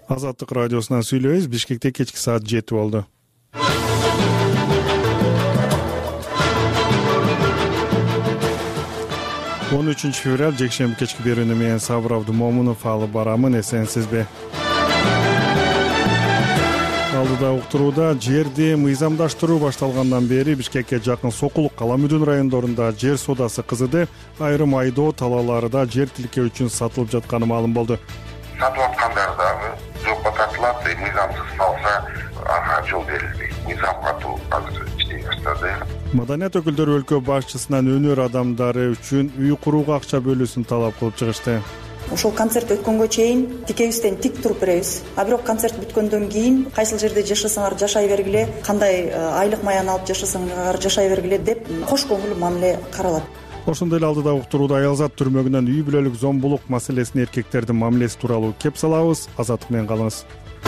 Азаттык радиосунан сүйлөйбүз. Бишкекте кечки саат 7 болду. Он 3 февраль жекшемби кечки берүүнү менен Сабыр Абдумомунов алып барамын. Эсенсизби? Алдыда уктурууда жерди мыйзамдаштыруу башталгандан бери Бишкекке жакын Сокулук, Кала Мүдүн райондорунда жер соодасы кызыды. Айрым айдоо талаалары да жер тилкөө үчүн сатылып жатканы маалым болду. Сатып аткандар дагы жокко тартылат, мыйзамсыз салса ага жол берилбейт. Мыйзам катуу азыр иштей баштады. Маданият өкүлдөрү өлкө башчысынан өнөр адамдары үчүн үй курууга акча бөлүүсүн талап кылып чыгышты. Ошол концерт өткөнгө чейин тикебизден тик туруп беребиз. А бирок концерт бүткөндөн кийин кайсыл жерде жашасаңар жашай бергиле, кандай айлык маяны алып жашасаңар жашай бергиле деп кош көңүл мамиле каралат. Ошондой эле алдыда уктурууда Аялзат түрмөгүнөн үй бүлөлүк зомбулук маселесин, эркектердин мамилеси тууралуу кеп салабыз. Азаттык менен калыңыз.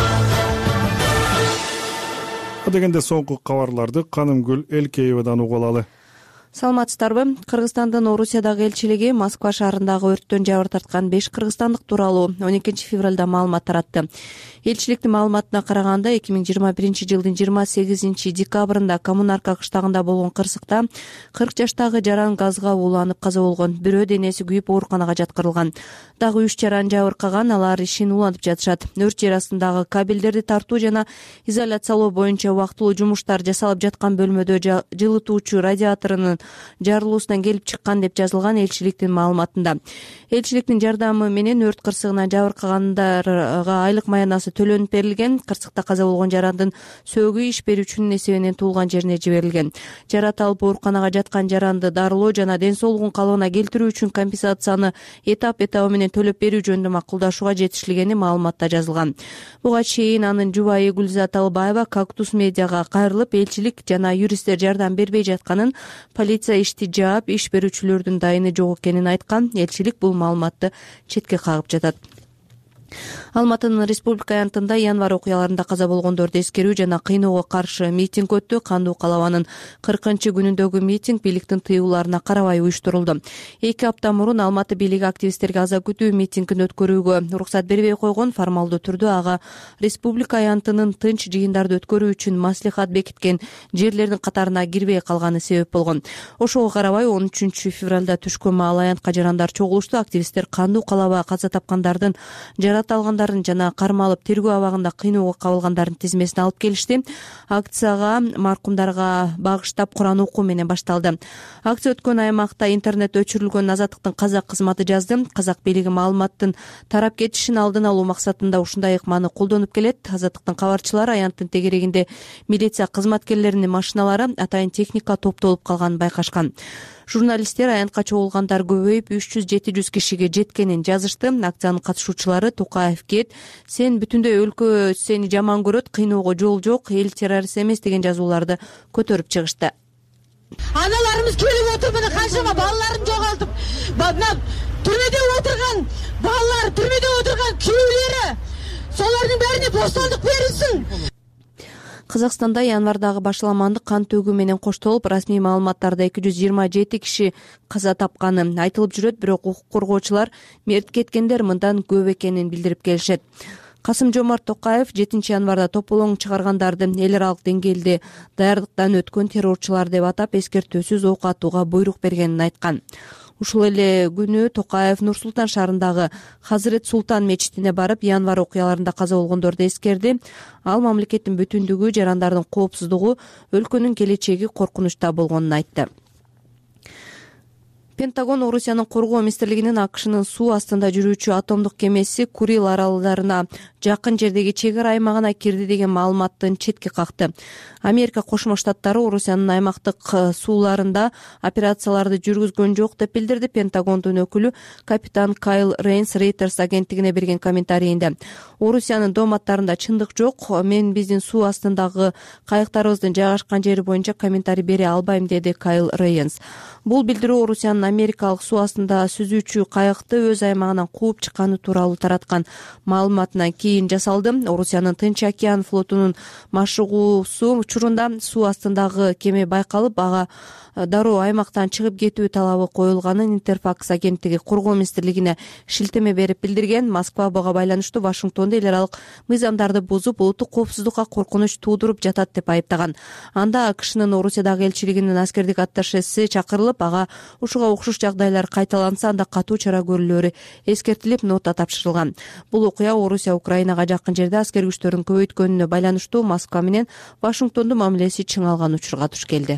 Дегенде соңку кабарларды Канымгүл Элкеевадан угуп алалы. Саламатсыздарбы? Кыргызстандын Орусиядагы элчилиги Москва шаарындагы өрттөн жабыр тарткан 5 кыргызстандык тууралуу 12 февралда маалымат таратты. Элчиликтин маалыматына караганда 2021 жылдын 28 декабрында Коммунарка кыштагында болгон кырсыкта 40 жаштагы жаран газга ууланып каза болгон. Бирөө денеси күйүп ооруканага жаткырылган. Дагы 3 жаран жабыркаган, алар ишин улантып жатышат. Өрт жер астындагы кабелдерди тартуу жана изоляциялоо боюнча убактылуу жумуштар жасалып жаткан бөлмөдө жылытуучу радиаторунун жарылуусунан келип чыккан деп жазылган элчиликтин маалыматында. Элчиликтин жардамы менен өрт кырсыгынан жабыркагандарга айлык маянасы төлөнүп берилген. Кырсыкта каза болгон жарандын сөөгү иш берүүчүнүн эсебинен туулган жерине жиберилген. Жарат алып ооруканага жаткан жаранды дарылоо жана ден соолугун калыбына келтирүү үчүн компенсацияны этап менен төлөп берүү жөнүндө макулдашууга жетишилгени маалыматта жазылган. Буга чейин анын жубайы Гүлзат Албаева Кактус медиага кайрылып, элчилик жана юристтер жардам бербей жатканын, полиция ишти жаап, иш берүүчүлөрдүн дайыны жок экенин айткан. Элчилик бул маалыматты четке кагып жатат. Алматынын республика аянтында январь окуяларында каза болгондорду эскерүү жана кыйноого каршы митинг өттү. Кандуу Калабанын 40-күнүндөгү митинг бийликтин тыюуларына карабай уюштурулду. 2 апта мурун Алматы бийлиги активисттерге аза күтүү митингин өткөрүүгө уруксат бербей койгон. Формалдуу түрдө ага республика аянтынын тынч жыйындарды өткөрүү үчүн маслихат бекиткен жерлердин катарына кирбей калганы себеп болгон. Ошого карабай 13 февралда түшкөн маал аянтка жарандар чогулушту. Активисттер Кандуу Калаба каза тапкандардын, алгандарын жана кармалып тергөө абагында кыйноого кабылгандардын тизмесин алып келишти. Акцияга маркумдарга багыштап Куран окуу менен башталды. Акция өткөн аймакта интернет өчүрүлгөн. Азаттыктын казак кызматы жазды. Казак бийлиги маалыматтын тарап кетишин алдын алуу максатында ушундай ыкманы колдонуп келет. Азаттыктын кабарчылары аянттын тегерегинде милиция кызматкерлеринин машиналары, атайын техника топтолуп калганын байкашкан. Журналисттер аянтка чогулгандар көбөйүп 300-700 кишиге жеткенин жазышты. Акциянын катышуучулары Токаев кет, сен бүтүндөй өлкө сени жаман көрөт, кыйноого жол жок, эл террорист эмес деген жазууларды көтөрүп чыгышты. Аналарымыз келип отуруп, мына канчама балаларын жогалтып, мына түрмөдө отурган балалар, түрмөдө отурган күйөөлөрү, солардын бәріне бостандык берилсин. Казакстанда январдагы башаламандык кан төгүү менен коштолуп, расмий маалыматтарда 227 киши каза тапканы айтылып жүрөт, бирок укук коргоочулар мерт кеткендер мындан көп экенин билдирип келишет. Касым-Жомарт Токаев 7 январда тополоң чыгаргандарды эл аралык деңгээлде даярдыктан өткөн террорчулар деп атап, эскертүүсүз ок атууга буйрук бергенин айткан. Ушул эле күнү Токаев Нур-Султан шаарындагы Хазрет Султан мечитине барып, январь окуяларында каза болгондорду эскерди. Ал мамлекеттин бүтүндүгү, жарандардын коопсуздугу, өлкөнүн келечеги коркунучта болгонун айтты. Пентагон Орусиянын коргоо министрлигинин АКШнын суу астында жүрүүчү атомдук кемеси Курил аралдарына жакын жердеги чек ара аймагына кирди деген маалыматтын четке какты. Америка Кошмо Штаттары Орусиянын аймактык сууларында операцияларды жүргүзгөн жок деп билдирди. Пентагондун өкүлү капитан Кайл Рейнс Reuters агенттигине берген комментарийинде: Орусиянын дооматтарында чындык жок, мен биздин суу астындагы кайыктарыбыздын жайгашкан жери боюнча комментарий бере албайм, деди Кайл Рейнс. Бул билдирүү Орусиянын америкалык суу астында сүзүүчү кайыкты өз аймагынан кууп чыкканы тууралуу тараткан маалыматынан кийин жасалды. Орусиянын Тынч океан флотунун машыгуусу учурунда суу астындагы кеме байкалып, ага дароо аймактан чыгып кетүү талабы коюлганын Интерфакс агенттиги коргоо министрлигине шилтеме берип билдирген. Москва буга байланыштуу Вашингтонду эл аралык мыйзамдарды бузуп, улуттук коопсуздукка коркунуч туудуруп жатат деп айыптаган. Анда АКШнын Орусиядагы элчилигинин аскердик атташеси чакырылып, ага ушуга окшош жагдайлар кайталанса анда катуу чара көрүлөөрү эскертилип, нота тапшырылган. Бул окуя Орусия Украинага жакын жерде аскер күчтөрүн көбөйткөнүнө байланыштуу Москва менен Вашингтондун мамилеси чыңалган учурга туш келди.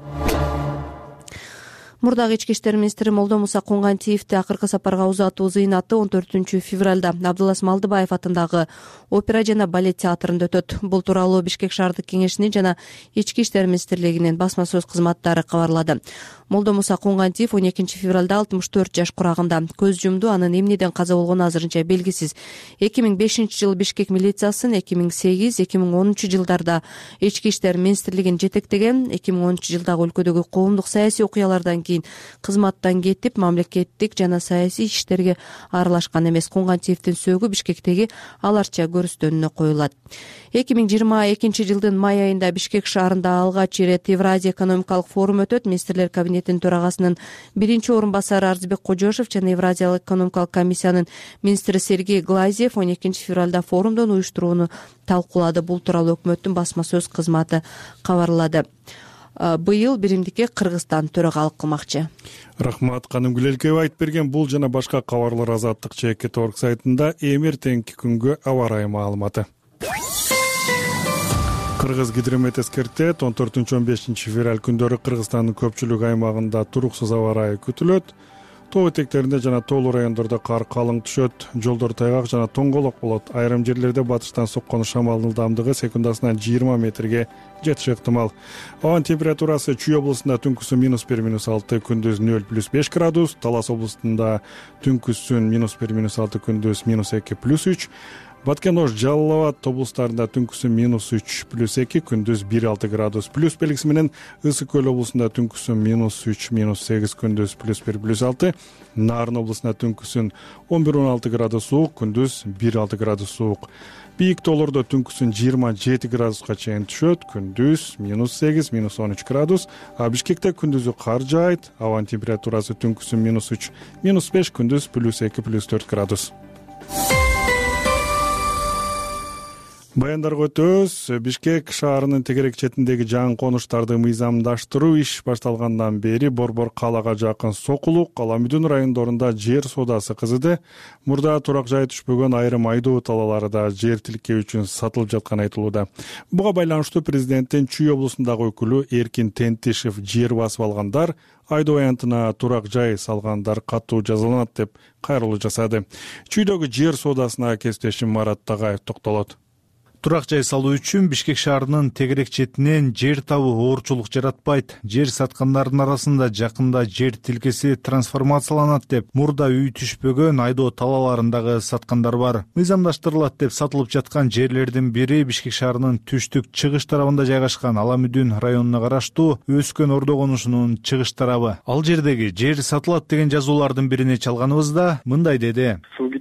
Мурдагы ички иштер министри Молдомуса Коңгантиевди акыркы сапарга узатуу зыйнаты 14-февралда Абдулас Малдыбаев атындагы опера жана балет театрында өтөт. Бул тууралуу Бишкек шаардык кеңешинин жана ички иштер министрлигинин басма сөз кызматтары кабарлады. Молдомуса Коңгантиев 12-февралда 64 жаш курагында көз жумду. Анын эмнеден каза болгону азырынча белгисиз. 2005-жылы Бишкек милициясын, 2008-2010 жылдарда ички иштер министрлигин жетектеген. 2010 жылдагы өлкөдөгү коомдук саясий окуялардан кийин кызматтан кетип, мамлекеттик жана саясий иштерге аралашкан эмес. Коңгантиевдин сөөгү Бишкектеги аларча көрүстөнүнө коюлат. 2022 жылдын май айында Бишкек шаарында алгач ирет Евразия экономикалык форум өтөт. Министрлер кабинетинин төрагасынын биринчи орун басары Арзбек Кожошев жана Евразиялык экономикалык комиссиянын министри Сергей Глазьев 12-февралда форумдун уюштурууну талкуулады. Бул тууралуу өкмөттүн басма сөз кызматы кабарлады. Быйыл биримдикке Кыргызстан төрагалык кылмакчы. Рахмат, Канымгүл Элкеева айтып берген. Бул жана башка кабарлар Азаттык ЧК.орг сайтында эртеңки күнгө аба ырайы маалыматы. Кыргыз гидромет эскертет, 14-15 февраль күндөрү Кыргызстандын көпчүлүк аймагында туруксуз аба ырайы күтүлөт. Тоо этектеринде жана тоолуу райондордо кар калың түшөт, жолдор тайгак жана тоңголок болот. Айрым жерлерде батыштан соккон шамалдын ылдамдыгы секундасына 20 метрге жетиши ыктымал. Абанын температурасы Чүй облусунда түнкүсүн -1-6, күндүз 0+5 градус, Талас облусунда түнкүсүн -1-6, күндүз -2+3, Баткен, Ош, Жалал Абад облустарында түнкүсүн -3+2, күндүз 1-6 градус. Плюс белгиси менен Ысык Көл облусунда түнкүсүн -3-8, күндүз +1-6. Нарын облусунда түнкүсүн 11-16 градус суук, күндүз 1-6 градус суук. Бийик тоолордо түнкүсүн 27 градуска чейин түшөт, күндүз -8, -13 градус. А Бишкекте күндүзү кар жаайт, абанын температурасы түнкүсүн -3, -5, күндүз +2, +4 градус. Баяндарга өтөбүз. Бишкек шаарынын тегерек четиндеги жаңы конуштарды мыйзамдаштыруу иш башталгандан бери Борбор калаага жакын Сокулук, Кала Мүдүн райондорунда жер содасы кызыды. Мурда турак жай түшпөгөн айрым айдоо талаалары да жер тилкөө үчүн сатылып жатканы айтылууда. Буга байланыштуу президенттин Чүй облусундагы өкүлү Эркин Тентишев жер басып алгандар, айдоо аянтына турак жай салгандар катуу жазаланат деп кайрылуу жасады. Чүйдөгү жер содасына кесиптешим Марат Тагаев токтолот. Турак жай салуу үчүн Бишкек шаарынын тегерек четинен жер табуу оорчулук жаратпайт. Жер саткандардын арасында жакында жер тилкеси трансформацияланат деп мурда үй түшпөгөн айдоо талааларындагы саткандар бар. Мыйзамдаштырылат деп сатылып жаткан жерлердин бири Бишкек шаарынын түштүк-чыгыш тарабында жайгашкан Ала Мүдүн районуна караштуу Өскөн Ордо конушунун чыгыш тарабы. Ал жердеги жер сатылат деген жазуулардын бирине чалганыбызда мындай деди.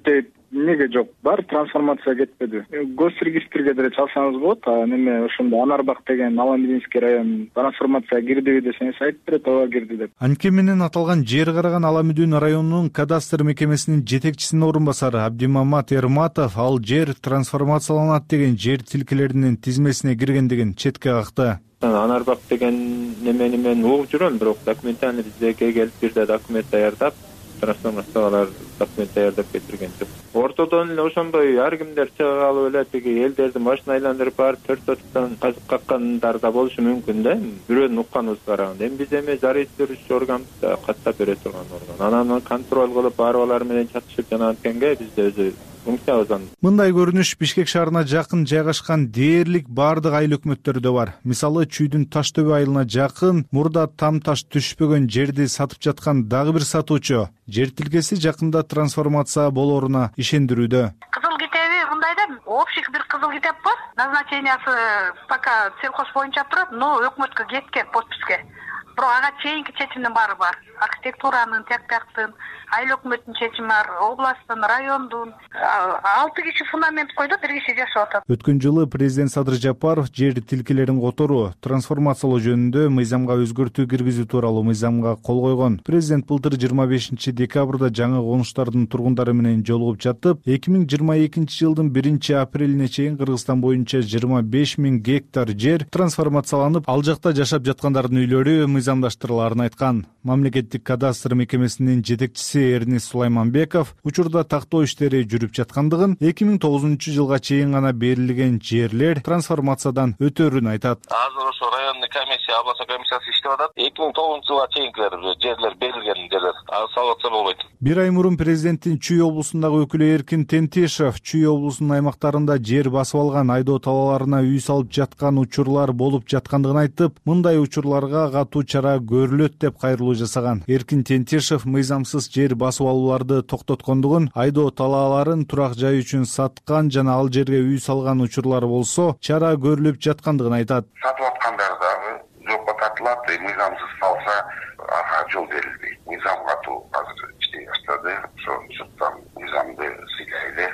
Неге жок? Бар трансформация кетпеди. Госрегистрге деле чалсаңыз болот. Неме ошондо Анарбак деген Аламединский район трансформация кирдиби десеңиз айтып берет, ооба кирди деп. Анткени менен аталган жер караган Ала Мүдүн районунун кадастр мекемесинин жетекчисинин орун басары Абдимамат Эрматов ал жер трансформацияланат деген жер тилкелеринин тизмесине киргендигин четке какты. Анарбак деген немени мен угуп жүрөм, бирок документаны бизге келип бирде документ даярдап, трансформациялар документ даярдап кетирген жок. Ортодон эле ошондой ар кимдер чыга алып эле тиги элдердин башын айландырып барып төртөттөн казып каккандар да болушу мүмкүн да. Бирөөнүн укканыбызга караганда. Эми биз эми зарегистрировщик органыбызда каттап бере турган орган. Анан контроль кылып барып менен чатышып жана анткенге бизде өзү функциябыздан. Мындай көрүнүш Бишкек шаарына жакын жайгашкан дээрлик бардык айыл өкмөттөрдө бар. Мисалы Чүйдүн Таштөбө айылына жакын мурда там таш түшпөгөн жерди сатып жаткан дагы бир сатуучу жер тилкеси жакында трансформация болооруна ишендирүүдө. Кызыл китеби мындай да, общий бир кызыл китеп бар. Назначениясы пока сельхоз боюнча турат, но өкмөткө кеткен подписке. бирок ага чейинки чечимдин баары бар. Архитектуранын, тияктын, айыл өкмөттүн чечими бар, областтын, райондун. 6 киши фундамент койду, 1 киши жашап атат. Өткөн жылы президент Садыр Жапаров жер тилкелерин которуу, трансформациялоо жөнүндө мыйзамга өзгөртүү киргизүү тууралуу мыйзамга кол койгон. Президент былтыр 25 декабрда жаңы конуштардын тургундары менен жолугуп жатып, 2022 жылдын 1 апрелине чейин Кыргызстан боюнча 25 000 гектар жер трансформацияланып, ал жакта жашап жаткандардын үйлөрү мыйзамдаштырыларын айткан. Мамлекеттик кадастр мекемесинин жетекчиси Эрнис Сулайманбеков учурда тактоо иштери жүрүп жаткандыгын, 2009 жылга чейин гана берилген жерлер трансформациядан өтөрүн айтат. Азыр ошо районный комиссия, областной комиссиясы иштеп атат. 2009 жылга чейинкилер жерлер берилген жерлер салып атса болбойт. Бир ай мурун президенттин Чүй облусундагы өкүлү Эркин Тентешев Чүй облусунун аймактарында жер басып алган айдоо талааларына үй салып жаткан учурлар болуп жаткандыгын айтып, мындай учурларга катуу чара көрүлөт деп кайрылуу жасаган. Эркин Тентешев мыйзамсыз жер басып алууларды токтоткондугун, айдоо талааларын турак жай үчүн саткан жана ал жерге үй салган учурлар болсо чара көрүлүп жаткандыгын айтат. Сатып аткандар дагы жокко тартылат, мыйзамсыз салса ага жол берилбейт. Мыйзам катуу азыр иштей баштады. Ошондуктан мыйзамды сыйлайлы.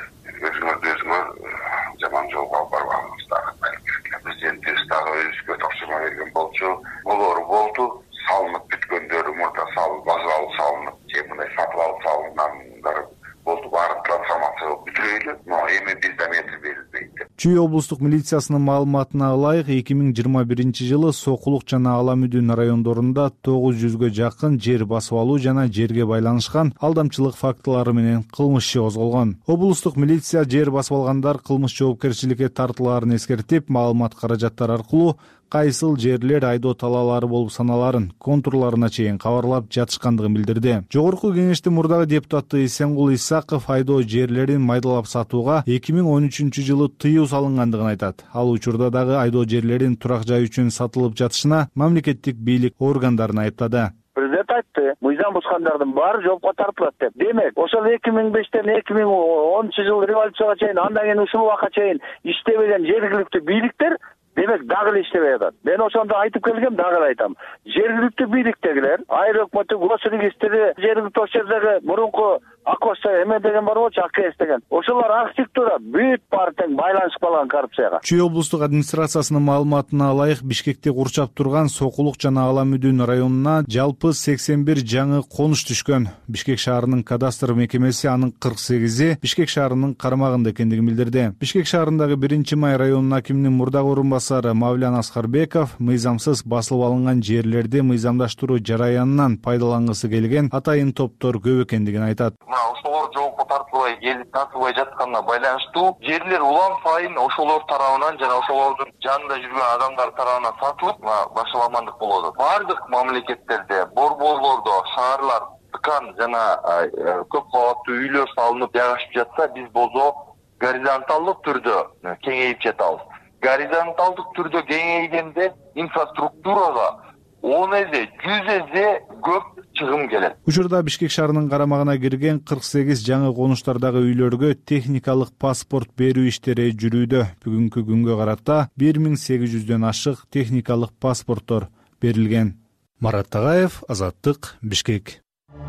Өзүңөр жаман жолго алып барбагыңыздар. Президентибиз дагы өзүбүзгө тапшырма берген болчу. Болору болду. Салынып бүткөндөрү мурда база алып салынып, же мындай сатып алып салынгандар болду. Баарын трансформация бүтүрөйлү. Но эми бизде метр берилбейт. Чүй облустук милициясынын маалыматына ылайык, 2021 жылы Сокулук жана Аламүдүн райондорунда 900гө жакын жер басып алуу жана жерге байланышкан алдамчылык фактылары менен кылмыш иши козголгон. Облустук милиция жер басып алгандар кылмыш жоопкерчиликке тартылаарын эскертип, маалымат каражаттар аркылуу кайсыл жерлер айдоо талаалары болуп саналарын контурларына чейин кабарлап жатышкандыгын билдирди. Жогорку кеңештин мурдагы депутаты Эсенгул Исаков айдоо жерлерин майдалап сатууга 2013 жылы тыюу салынгандыгын айтат. Ал учурда дагы айдоо жерлерин турак жай үчүн сатылып жатышына мамлекеттик бийлик органдарын айыптады. Президент айтты, мыйзам бузгандардын баары жоопко тартылат деп. Демек, ошол 2005-тен 2010 жыл революцияга чейин, андан кийин ушул убакка чейин иштебеген жергиликтүү бийликтер демек дагы эле иштебей атат. Мен ошондо айтып келгем, дагы айтам. Жергиликтүү бийликтегилер, айыл өкмөтү, госрегистри, жергиликтүү ошердеги мурунку Акоста эме деген бар болчу, АКС деген. Ошолор архитектура бүт баары тең байланышып калган коррупцияга. Чүй облустук администрациясынын маалыматына ылайык, Бишкекти курчап турган Сокулук жана Аламүдүн районуна жалпы 81 жаңы конуш түшкөн. Бишкек шаарынын кадастр мекемеси анын 48-и Бишкек шаарынын карамагында экендигин билдирди. Бишкек шаарындагы 1-май районунун акиминин мурдагы орунбасары Мавлян Аскарбеков мыйзамсыз басылып алынган жерлерди мыйзамдаштыруу жараянынан пайдалангысы келген атайын топтор көп экендигин айтат. Ошолор жоопко тартылбай, эл тартылбай жатканына байланыштуу жерлер улам сайын ошолор тарабынан жана ошолордун жанында жүргөн адамдар тарабынан сатылып, башаламандык болот. Бардык мамлекеттерде, борборлордо шаарлар тыкан жана көп кабаттуу үйлөр салынып жайгашып жатса, биз болсо горизонталдык түрдө кеңейип жатабыз. Горизонталдык түрдө кеңейгенде инфраструктурага 10 эсе, 100 эсе көп чыгым келет. Учурда Бишкек шаарынын карамагына кирген 48 жаңы конуштардагы үйлөргө техникалык паспорт берүү иштери жүрүүдө. Бүгүнкү күнгө карата 1800дөн ашык техникалык паспорттор берилген. Марат Тагаев, Азаттык, Бишкек.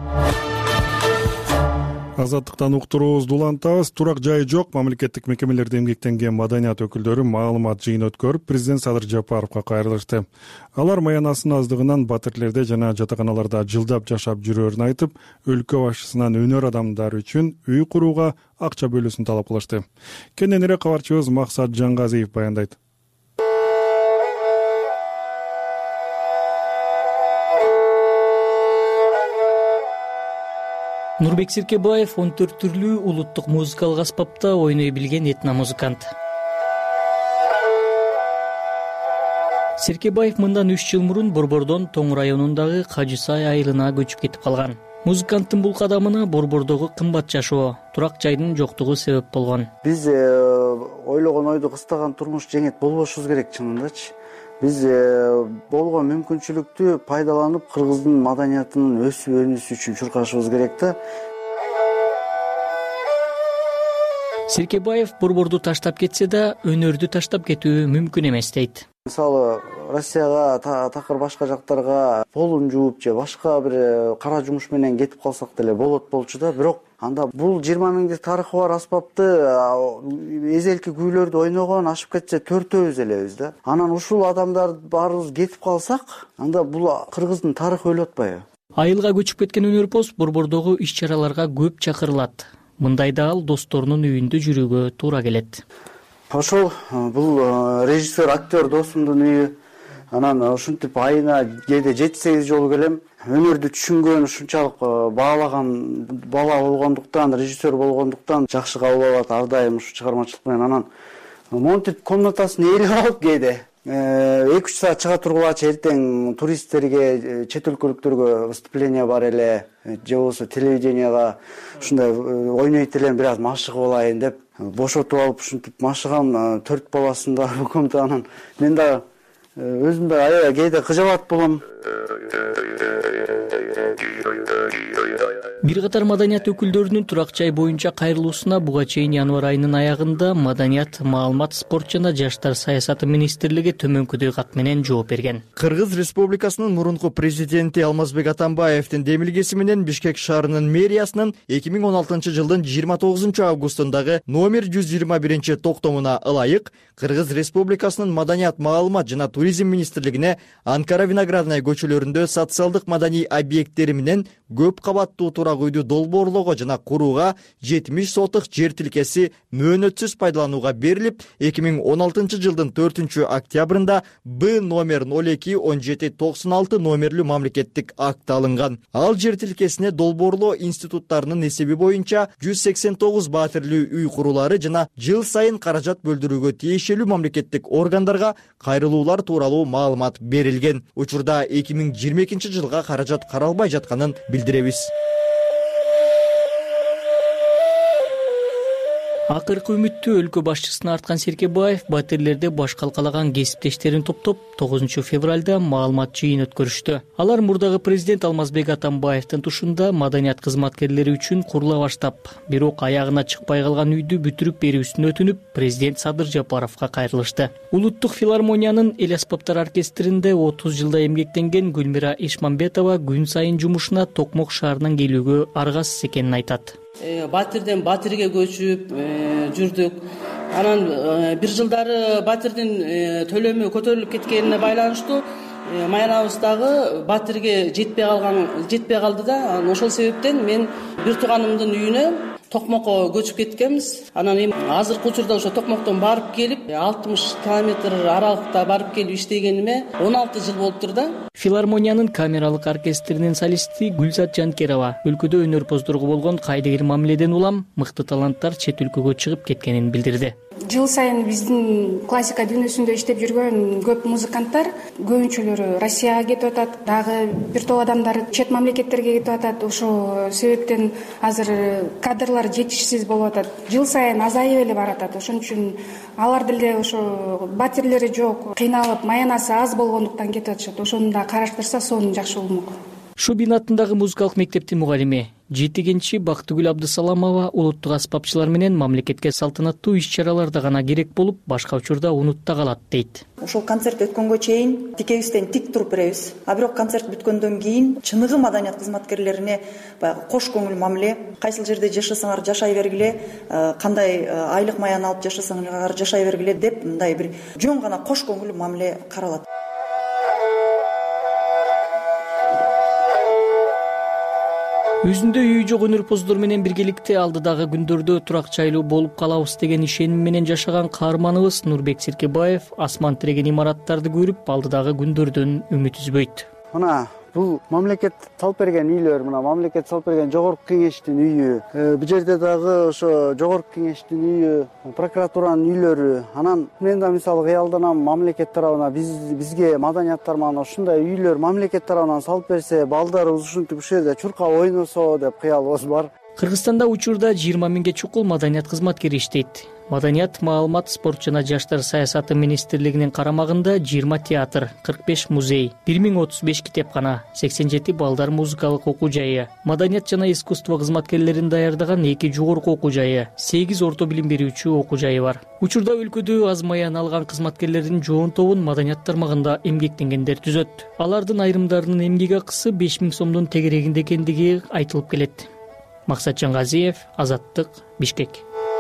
Азаттыктан уктуруубузду улантабыз. Турак жайы жок мамлекеттик мекемелерде эмгектенген маданият өкүлдөрү маалымат жыйын өткөрүп, президент Садыр Жапаровго кайрылышты. Алар маянасынын аздыгынан батирлерде жана жатаканаларда жылдап жашап жүрөрүн айтып, өлкө башчысынан өнөр адамдары үчүн үй курууга акча бөлүүсүн талап кылышты. Кененирээк кабарчыбыз Максат Жангазиев баяндайт. Нурбек Сиркебаев 14 түрлүү улуттук музыкалык аспапта ойной билген этномузыкант. Сиркебаев мындан 3 жыл мурун Борбордон Тоң районундагы Кажысай айылына көчүп кетип калган. Музыканттын бул кадамына Борбордогу кымбат жашоо, турак жайдын жоктугу себеп болгон. Биз ойлогон ойду кыстаган турмуш жеңет болбошубуз керек чынындачы. Биз болгон мүмкүнчүлүктү пайдаланып кыргыздын маданиятынын өсүп өнүшү үчүн чуркашыбыз керек да. Сиркебаев борборду таштап кетсе да, өнөрдү таштап кетүү мүмкүн эмес дейт. мисалы Россияга такыр башка жактарга полун жууп же башка бир кара жумуш менен кетип калсак деле болчу да, бирок анда бул 20 миңдик тарыхы бар аспапты эзелки күүлөрдү ойногон ашып кетсе төртөөбүз элебиз да. Анан ушул адамдар баарыбыз кетип калсак, анда бул Кыргыздын тарыхы өлүп атпайбы? Айылга көчүп кеткен өнөрпоз борбордогу иш-чараларга көп чакырылат. Мындайда ал досторунун үйүндө жүрүүгө туура келет. Ошол бул режиссер, актер досумдун үйү. Анан ушинтип айына кээде 7-8 жолу келем. Өнөрдү түшүнгөн, ушунчалык баалаган бала болгондуктан, режиссер болгондуктан жакшы кабыл алат ар дайым ушу чыгармачылык менен. Анан монтип комнатасын ээлеп алып кээде 2-3 саат чыга тургулачы эртең туристтерге, чет өлкөлүктөргө выступление бар эле, же болбосо телевиденияга ушундай ойнойт элем, бир аз машыгып алайын деп бошотуп алып ушинтип машыгам. 4 баласын да көмдө. Анан мен да өзүм да аябай кээде кыжабат болом. Бир катар маданият өкүлдөрүнүн турак жай боюнча кайрылуусуна буга чейин январь айынын аягында Маданият, маалымат, спорт жана жаштар саясаты министрлиги төмөнкүдөй кат менен жооп берген. Кыргыз Республикасынын мурунку президенти Алмазбек Атамбаевдин демилгеси менен Бишкек шаарынын мэриясынын 2016-жылдын 29 августундагы номер 121 токтомуна ылайык Кыргыз Республикасынын Маданият, маалымат жана туризм министрлигине Анкара Виноградная көчөлөрүндө социалдык маданий объекттери менен көп кабаттуу турак үйдү долбоорлоого жана курууга 70 сотук жер тилкеси мөөнөтсүз пайдаланууга берилип, 2016-жылдын 4-октябрында Б номер 02-1796 номерлүү мамлекеттик акт алынган. Ал жер тилкесине долбоорлоо институттарынын эсеби боюнча 189 баатирлүү үй курулары жана жыл сайын каражат бөлдүрүүгө тиешелүү мамлекеттик органдарга кайрылуулар тууралуу маалымат берилген. Учурда 2022-жылга каражат каралбай жатканын билдиребиз. Акыркы үмүттүү өлкө башчысына арткан Серкебаев батирлерди баш калкалаган кесиптештерин топтоп 9 февралда маалымат жыйын өткөрүштү. Алар мурдагы президент Алмазбек Атамбаевдин тушунда маданият кызматкерлери үчүн курула баштап, бирок аягына чыкпай калган үйдү бүтүрүп берүүсүн өтүнүп, президент Садыр Жапаровго кайрылышты. Улуттук филармониянын эл аспаптар оркестринде 30 жылда эмгектенген Гүлмира Ишмамбетова күн сайын жумушуна Токмок шаарынан келүүгө аргасыз экенин айтат. Батирден батирге көчүп жүрдүк. Анан бир жылдары батирдин төлөмү көтөрүлүп кеткенине байланыштуу маянабыздагы батирге жетпей калды да. Ошол себептен мен бир тууганымдын үйүнө Токмокко көчүп кеткенбиз. Анан эми азыркы учурда ошо Токмоктон барып келип 60 километр аралыкта барып келип иштегениме 16 жыл болуптур да. Филармониянын камералык оркестринин солисти Гүлзат Жанкерова өлкөдө өнөрпоздорго болгон кайдыгер мамиледен улам мыкты таланттар чет өлкөгө чыгып кеткенин билдирди. Жыл сайын биздин классика дүйнөсүндө иштеп жүргөн көп музыканттар көбүнчөлөрү Россияга кетип атат, дагы бир топ адамдар чет мамлекеттерге кетип атат. Ошол себептен азыр кадрлар жетишсиз болуп атат. Жыл сайын азайып эле баратат. Ошон үчүн алар деле ошо батирлери жок, кыйналып, маянасы аз болгондуктан кетип атышат. Ошону да караштырса сонун жакшы болмок. Шубин атындагы музыкалык мектептин мугалими жетигенчи Бактыгүл Абдысаламова улуттук аспапчылар менен мамлекетке салтанаттуу иш-чараларда гана керек болуп, башка учурда унутта калат дейт. Ошол концерт өткөнгө чейин тикебизден тик туруп беребиз. А бирок концерт бүткөндөн кийин чыныгы маданият кызматкерлерине баягы кош көңүл мамиле, кайсыл жерде жашасаңар жашай бергиле, кандай айлык маяны алып жашасаңар жашай бергиле деп мындай бир жөн гана кош көңүл мамиле каралат. Өзүндө үйү жок өнөрпоздор менен биргеликте алдыдагы күндөрдө турак жайлуу болуп калабыз деген ишеним менен жашаган каарманыбыз Нурбек Серкебаев асман тиреген имараттарды көрүп, алдыдагы күндөрдөн үмүт үзбөйт. Мына бул мамлекет салып берген үйлөр, мына мамлекет салып берген жогорку кеңештин үйү, бул жерде дагы ошо жогорку кеңештин үйү, прокуратуранын үйлөрү. Анан мен да мисалы кыялданам, мамлекет тарабынан бизге маданият тармагынан ушундай үйлөр мамлекет тарабынан салып берсе, балдарыбыз ушинтип ушул жерде чуркап ойносо деп кыялыбыз бар. Кыргызстанда учурда 20 миңге чукул маданият кызматкери иштейт. Маданият, маалымат, спорт жана жаштар саясаты министрлигинин карамагында 20 театр, 45 музей, 1035 китепкана, 87 балдар музыкалык окуу жайы, маданият жана искусство кызматкерлерин даярдаган 2 жогорку окуу жайы, 8 орто билим берүүчү окуу жайы бар. Учурда өлкөдө аз маян алган кызматкерлердин жоон тобун маданият тармагында эмгектенгендер түзөт. Алардын айрымдарынын эмгек акысы 5000 сомдун тегерегинде экендиги айтылып келет. Максатжан Газиев, Азаттык, Бишкек.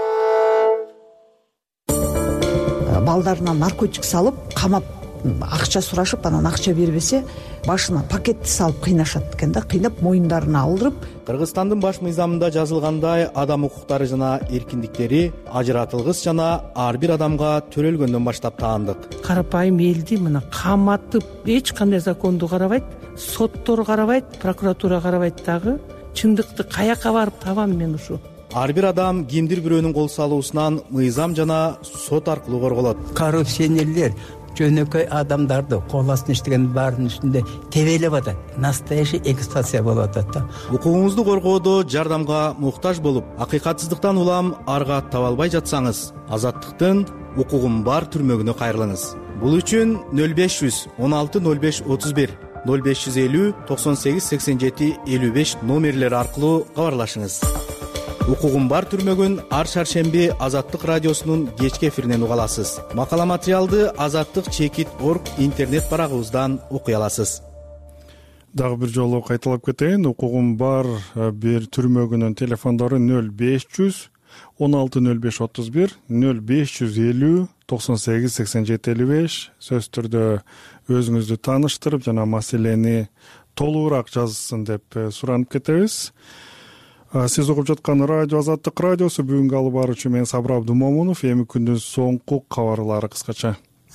Балдарына наркотик салып, камап, акча сурашып, анан акча бербесе, башына пакетти салып кыйнашат экен да, кыйнап моюндарына алдырып. Кыргызстандын баш мыйзамында жазылгандай, адам укуктары жана эркиндиктери ажыратылгыс жана ар бир адамга төрөлгөндөн баштап таандык. Карапайым элди мына каматып, эч кандай законду карабайт, соттор карабайт, прокуратура карабайт дагы. Чындыкты каяка барып табам мен ушу? Ар бир адам кимдир бирөөнүн кол салуусунан мыйзам жана сот аркылуу корголот. Коррупционерлер жөнөкөй адамдарды кол астына иштеген баарынын үстүндө тебелеп атат. Настоящий эксплуатация болуп атат да. Укугуңузду коргоодо жардамга муктаж болуп, акыйкатсыздыктан улам арга таба албай жатсаңыз, Азаттыктын укугум бар түрмөгүнө кайрылыңыз. Бул үчүн 0500 16 05 31 0550 98 87 55 номерлери аркылуу кабарлашыңыз. Укугум бар түрмөгүн ар шаршемби Азаттык радиосунун кечки эфиринен уга аласыз. Макала материалды azattik.org интернет барагыбыздан окуй аласыз. Дагы бир жолу кайталап кетейин. Укугум бар бир түрмөгүнүн телефондору 0500 16 05 31 0550 98 87 55. Сөз түрдө өзүңүздү тааныштырып жана маселени толугураак жазсын деп суранып кетебиз. Сиз угуп жаткан радио Азаттык радиосу. Бүгүнкү алып баруучу мен Сабыр Абдумомунов. Эми күндүн соңку кабарлары кыскача.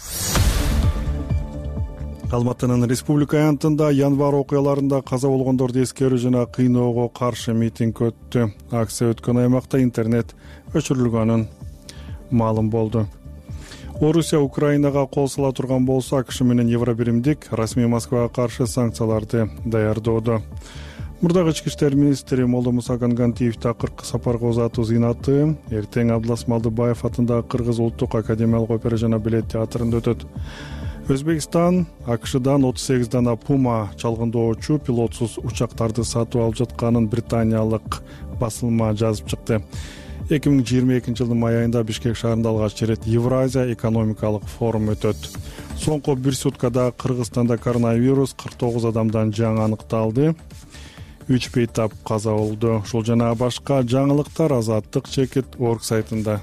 Алматынын республика аянтында январь окуяларында каза болгондорду эскерүү жана кыйноого каршы митинг өттү. Акция өткөн аймакта интернет өчүрүлгөнүн маалым болду. Орусия Украинага кол сала турган болсо, АКШ менен Евробиримдик расмий Москвага каршы санкцияларды даярдоодо. Мурдагы ички иштер министри Молдо Муса Кангантиев акыркы сапарга узатуу зыйнаты эртең Абдылас Малдыбаев атындагы Кыргыз улуттук академиялык опера жана балет театрында өтөт. Өзбекстан АКШдан 38 дана Puma чалгындоочу пилотсуз учактарды сатып алып жатканын британиялык басылма жазып чыкты. 2022 жылдын май айында Бишкек шаарында алгач ирет Евразия экономикалык форум өтөт. Соңку бир суткада Кыргызстанда коронавирус 49 адамдан жаңы аныкталды. 3 бейтап каза болду. Ушул жана башка жаңылыктар azattik.org сайтында.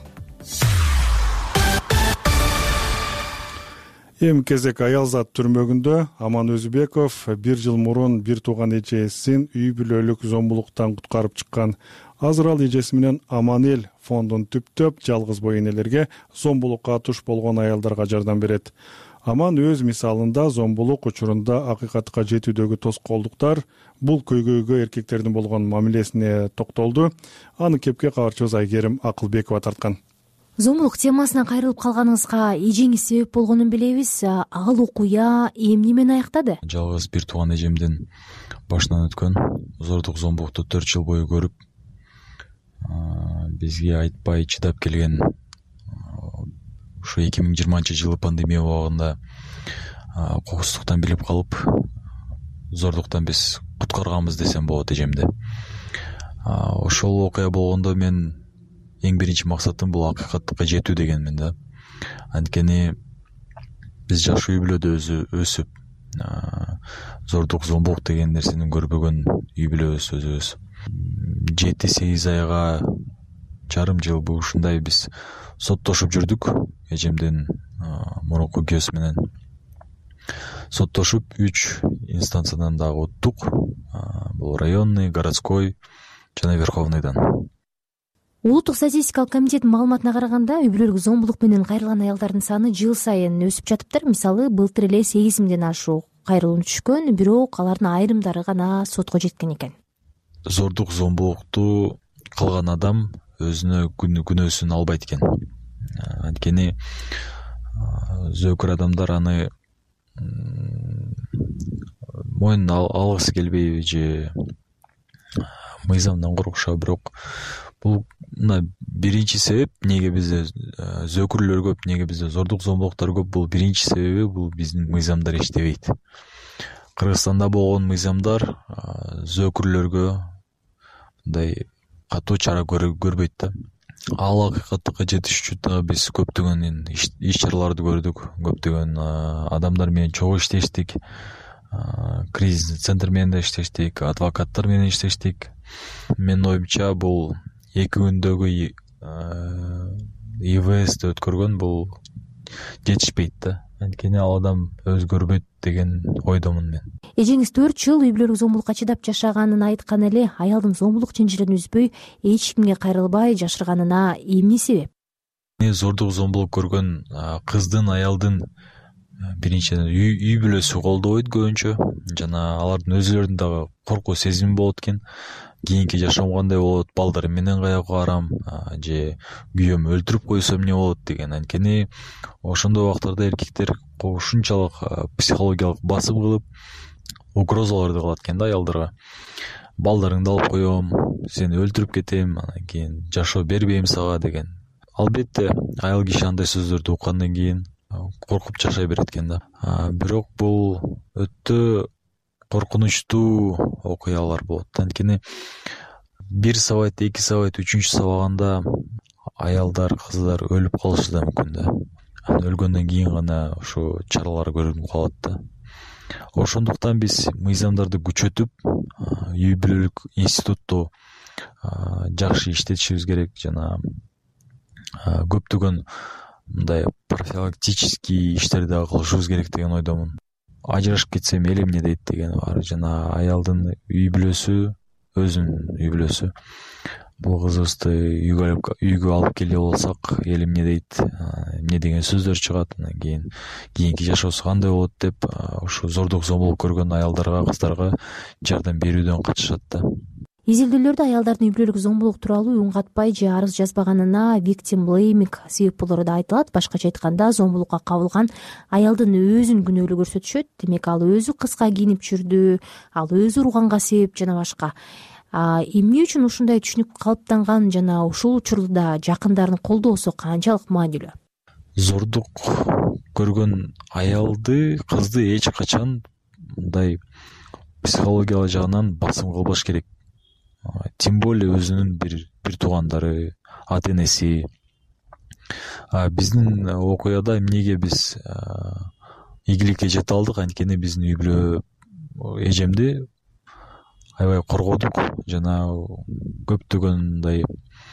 Эми кезек Аялзат түрмөгүндө Аман Өзүбеков 1 жыл мурун бир тууган эжесин үй бүлөлүк зомбулуктан куткарып чыккан. Азыр ал эжеси менен Аманел фондун түптөп жалгыз бой энелерге зомбулукка туш болгон аялдарга жардам берет. Аман өз мисалында зомбулук учурунда акыйкатка жетүүдөгү тоскоолдуктар, бул көйгөйгө эркектердин болгон мамилесине токтолду. Аны кепке кабарчыбыз Айгерим Акылбекова тарткан. Зомбулук темасына кайрылып калганыңызга эжеңиз себеп болгонун билебиз. Ал окуя эмне менен аяктады? Жалгыз бир тууган эжемдин башынан өткөн зордук зомбулукту 4 жыл бою көрүп, бизге айтпай чыдап келген ушу 2020 жылы пандемия убагында кокустуктан билип калып, зордуктан биз куткарганбыз десем болот эжемди. Ошол окуя болгондо мен эң биринчи максатым бул акыйкаттыкка жетүү дегенмин да. Анткени биз жаш үй бүлөдө өсүп, зордук зомбулук деген нерсени көрбөгөн үй бүлөбүз өзүбүз. 7-8 айга жарым жыл бул ушундай биз соттошуп жүрдүк. Эжемдин мурунку күйөөсү менен соттошуп 3 инстанциядан дагы өттүк. Бул районный, городской жана верховныйдан. Улуттук статистикалык комитеттин маалыматына караганда, үй бүлөлүк зомбулук менен кайрылган аялдардын саны жыл сайын өсүп жатыптыр. Мисалы, былтыр эле 8 миңден ашуу кайрылуу түшкөн, бирок алардын айрымдары гана сотко жеткен экен. Зордук зомбулукту кылган адам өзүнө күнөөсүн албайт экен. Анткени зөөкөр адамдар аны мойнуна алгысы келбейби же мыйзамдан коркушат. Бирок бул мына биринчи себеп, эмнеге бизде зөөкүрлөр көп, эмнеге бизде зордук зомбулуктар көп, бул биринчи себеби бул биздин мыйзамдар иштебейт. Кыргызстанда болгон мыйзамдар зөөкүрлөргө мындай катуу чара көрбөйт да. Ал акыйкаттыкка жетиш үчүн дагы биз көптөгөн иш-чараларды көрдүк, көптөгөн адамдар менен чогуу иштештик, кризис центр менен да иштештик, адвокаттар менен иштештик. Менин оюмча бул 2 күндөгү ИВСти өткөргөн бул жетишпейт да. Анткени ал адам өзгөрбөйт деген ойдомун мен. Эжеңиз 4 жыл үй бүлөлүк зомбулукка чыдап жашаганын айткан эле, аялдын зомбулук чынжырын үзбөй, эч кимге кайрылбай жашырганына эмне себеп? Зордук зомбулук көргөн кыздын, аялдын биринчиден үй бүлөсү колдобойт көбүнчө, жана алардын өзүлөрүнүн дагы коркуу сезими болот экен. Кийинки жашоом кандай болот, балдарым менен каяка барам, же күйөөм өлтүрүп койсо эмне болот деген. Анткени ошондой убактарда эркектер ушунчалык психологиялык басым кылып, угрозаларды кылат экен да аялдарга. Балдарыңды алып коем, сени өлтүрүп кетем, анан кийин жашоо бербейм сага деген. Албетте аял киши андай сөздөрдү уккандан кийин коркуп жашай берет экен да. Бирок бул өтө коркунучтуу окуялар болот. Анткени 1 сабайт, 2 сабайт, 3-чү сабаганда аялдар, кыздар өлүп калышы да мүмкүн да. Өлгөндөн кийин гана ошо чаралар көрүнүп калат да. Ошондуктан биз мыйзамдарды күчөтүп, үй бүлөлүк институтту жакшы иштетишибиз керек, жана көптөгөн мындай профилактический иштерди дагы кылышыбыз керек деген ойдомун. Ажырашып кетсем эл эмне дейт деген бар, жана аялдын үй бүлөсү, өзүнүн үй бүлөсү. Бул кызыбызды үйгө алып келе болсак, эл эмне дейт, эмне деген сөздөр чыгат, анан кийинки жашоосу кандай болот деп ушу зордук зомбулук көргөн аялдарга, кыздарга жардам берүүдөн качышат да. Изилдөөлөрдө аялдардын үй бүлөлүк зомбулук тууралуу үн катпай же арыз жазбаганына victim blaming себеп болору да айтылат. Башкача айтканда, зомбулукка кабылган аялдын өзүн күнөөлүү көрсөтүшөт. Демек, ал өзү кыска кийинип жүрдү, ал өзү урганга себеп жана башка. Эмне үчүн ушундай түшүнүк калыптанган жана ушул учурда жакындарын колдоосу канчалык маанилүү? Зордук көргөн аялды, кызды эч качан мындай психологиялык жагынан басым кылбаш керек. Тем более өзүнүн бир туугандары, ата-энеси. Биздин окуяда эмнеге биз ийгиликке жете алдык? Анткени биздин үй бүлө эжемди аябай коргодук, жана көптөгөн мындай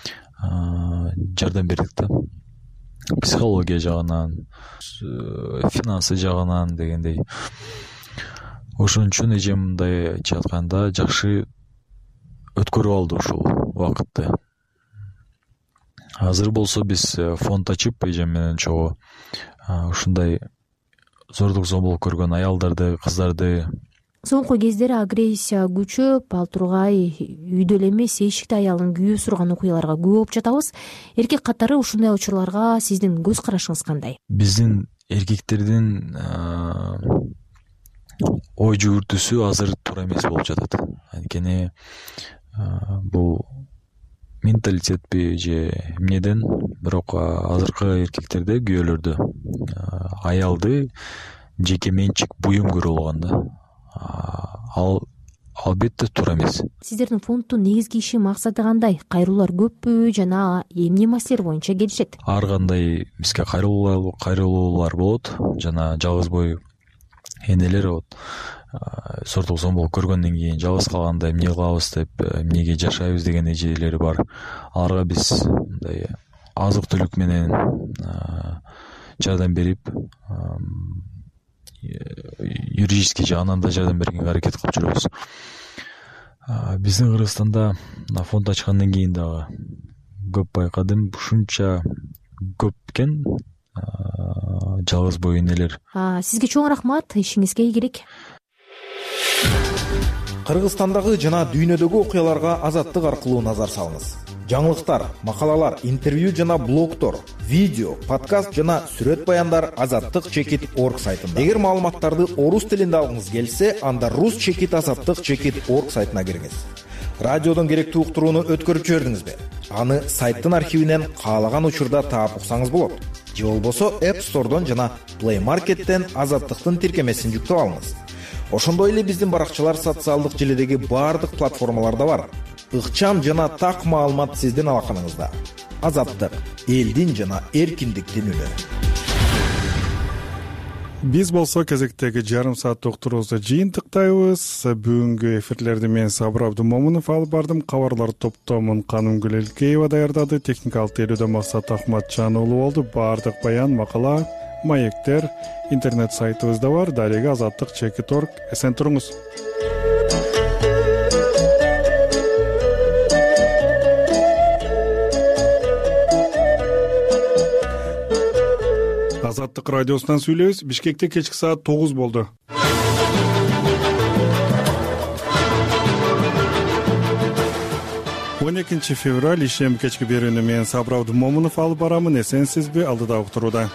жардам бердик да. Психология жагынан, финансы жагынан дегендей. Ошон үчүн эжем мындай айтканда жакшы өткөрүп алды ушул убакытты. Азыр болсо биз фонд ачып, эжем менен чогуу ушундай зордук зомбулук көргөн аялдарды, кыздарды. Соңку кездери агрессия күчөп, ал тургай үйдө эле эмес, эшикте аялын күйөө сурган окуяларга көп болуп жатабыз. Эркек катары ушундай учурларга сиздин көз карашыңыз кандай? Биздин эркектердин ой жүгүртүүсү азыр туура эмес болуп жатат. Анткени бул менталитетпи же эмнеден, бирок азыркы эркектерде, күйөөлөрдө аялды жеке менчик буюм көрүп алган да. Ал албетте туура эмес. Сиздердин фонддун негизги иши максаты кандай? Кайрылуулар көппү жана эмне маселе боюнча келишет? Ар кандай бизге кайрылуулар болот, жана жалгыз бой энелер болот. Зордук зомбулук көргөндөн кийин жалгыз калганда эмне кылабыз деп, эмнеге жашайбыз деген эжелери бар. Аларга биз мындай азык түлүк менен жардам берип, юридический жагынан да жардам бергенге аракет кылып жүрөбүз. Биздин Кыргызстанда фонд ачкандан кийин дагы көп байкадым, ушунча көп экен жалгыз бой энелер. Сизге чоң рахмат, ишиңизге ийгилик. Кыргызстандагы жана дүйнөдөгү окуяларга Азаттык аркылуу назар салыңыз. Жаңылыктар, макалалар, интервью жана блогтор, видео, подкаст жана сүрөт баяндар azattik.org сайтында. Эгер маалыматтарды орус тилинде алгыңыз келсе, анда rus.azattik.org сайтына кириңиз. Радиодон керектүү уктурууну өткөрүп жибердиңизби? Аны сайттын архивинен каалаган учурда таап уксаңыз болот. Же болбосо App Store'дон жана Play Market'тен Азаттыктын тиркемесин жүктөп алыңыз. Ошондой эле биздин баракчалар социалдык желидеги баардык платформаларда бар. Ыкчам жана так маалымат сиздин алаканыңызда. Азаттык, элдин жана эркиндиктин үнү. Биз болсо кезектеги жарым сааттык уктуруубузду жыйынтыктайбыз. Бүгүнкү эфирлерди мен Сабыр Абдымомунов алып бардым. Кабарлар топтомун Канымгүл Элкеева даярдады. Техникалык тейлөөдө Максат Ахматжан уулу болду. Баардык баян, макала, маектер интернет сайтыбызда бар. Дареге azаттык.org. Эсен туруңуз. Азаттык радиосунан сүйлөйбүз. Бишкекте кечки саат 9 болду. Февраль ишем кечки берүүнү мен Сабыр Абдымомунов алып барамын. Эсенсизби? Алдыда уктурууда.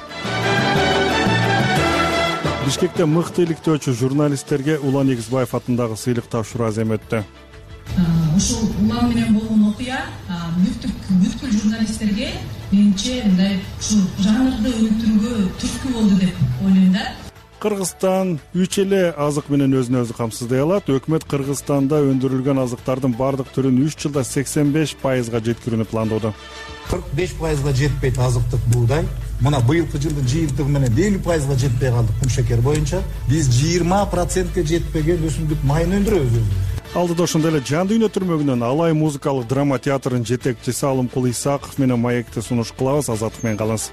Бишкекте мыкты иликтөөчү журналисттерге Улан Эгизбаев атындагы сыйлык тапшыруу азем өттү. Ушул Улан менен болгон окуя бүткүл журналисттерге менимче мындай ушул жанрды өнүктүрүүгө түрткү болду деп ойлойм да. Кыргызстан 3 эле азык менен өзүн өзү камсыздай алат. Өкмөт Кыргызстанда өндүрүлгөн азыктардын бардык түрүн 3 жылда 85%га жеткирүүнү пландоодо. 45%га жетпейт азыктык буудай. Мына быйылкы жылдын жыйынтыгы менен 50%га жетпей калдык кум шекер боюнча. Биз 20%ге жетпеген өсүмдүк майын өндүрөбүз. Алдыда ошондой эле Жан дүйнө түрмөгүнөн Алай музыкалык драма театрынын жетекчиси Алымкул Исаков менен маекти сунуш кылабыз. Азаттык менен калыңыз.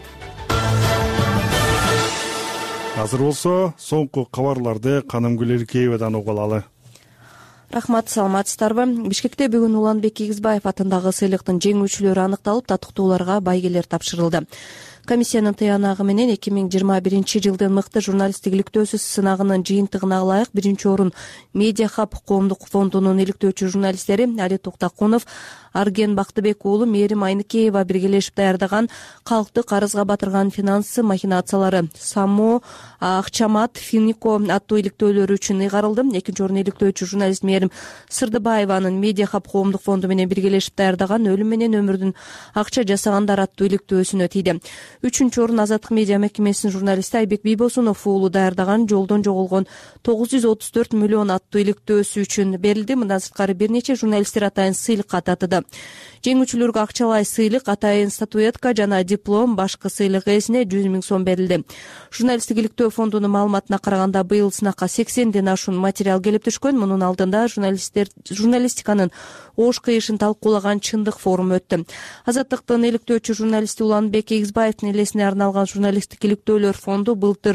Азыр болсо соңку кабарларды Канымгүл Элкеевадан угуп алалы. Рахмат, саламатсыздарбы? Бишкекте бүгүн Уланбек Эгизбаев атындагы сыйлыктын жеңүүчүлөрү аныкталып, татыктууларга байгелер тапшырылды. Комиссиянын тыянагы менен 2021 жылдын мыкты журналисттик иликтөөсү сынагынын жыйынтыгына ылайык 1-орун Медиа Хаб коомдук фондунун иликтөөчү журналисттери Али Токтакунов, Арген Бактыбек уулу, Мээрим Айныкеева биргелешип даярдаган калкты карызга батырган финанс махинациялары Само, Акчамат, Финико аттуу иликтөөлөрү үчүн ыйгарылды. 2-орун иликтөөчү журналист Мээрим Сырдыбаеванын Медиа Хаб коомдук фонду менен биргелешип даярдаган Өлүм менен өмүрдүн акча жасагандар аттуу иликтөөсүнө тийди. 3-орун Азаттык медиа мекемесинин журналисти Айбек Бийбосунов уулу даярдаган Жолдон жоголгон 934 миллион аттуу иликтөөсү үчүн берилди. Мындан сырткары бир нече журналисттер атайын сыйлыкка татыды. Жеңүүчүлөргө акчалай сыйлык, атайын статуэтка жана диплом, башкы сыйлык ээсине 100 000 сом берилди. Журналисттик иликтөө фондунун маалыматына караганда быйыл сынакка 80ден ашуун материал келип түшкөн. Мунун алдында журналистиканын ош кыйышын талкуулаган чындык форуму өттү. Азаттыктын иликтөөчү журналисти Уланбек Эгизбаевдин элесине арналган журналисттик иликтөөлөр фонду былтыр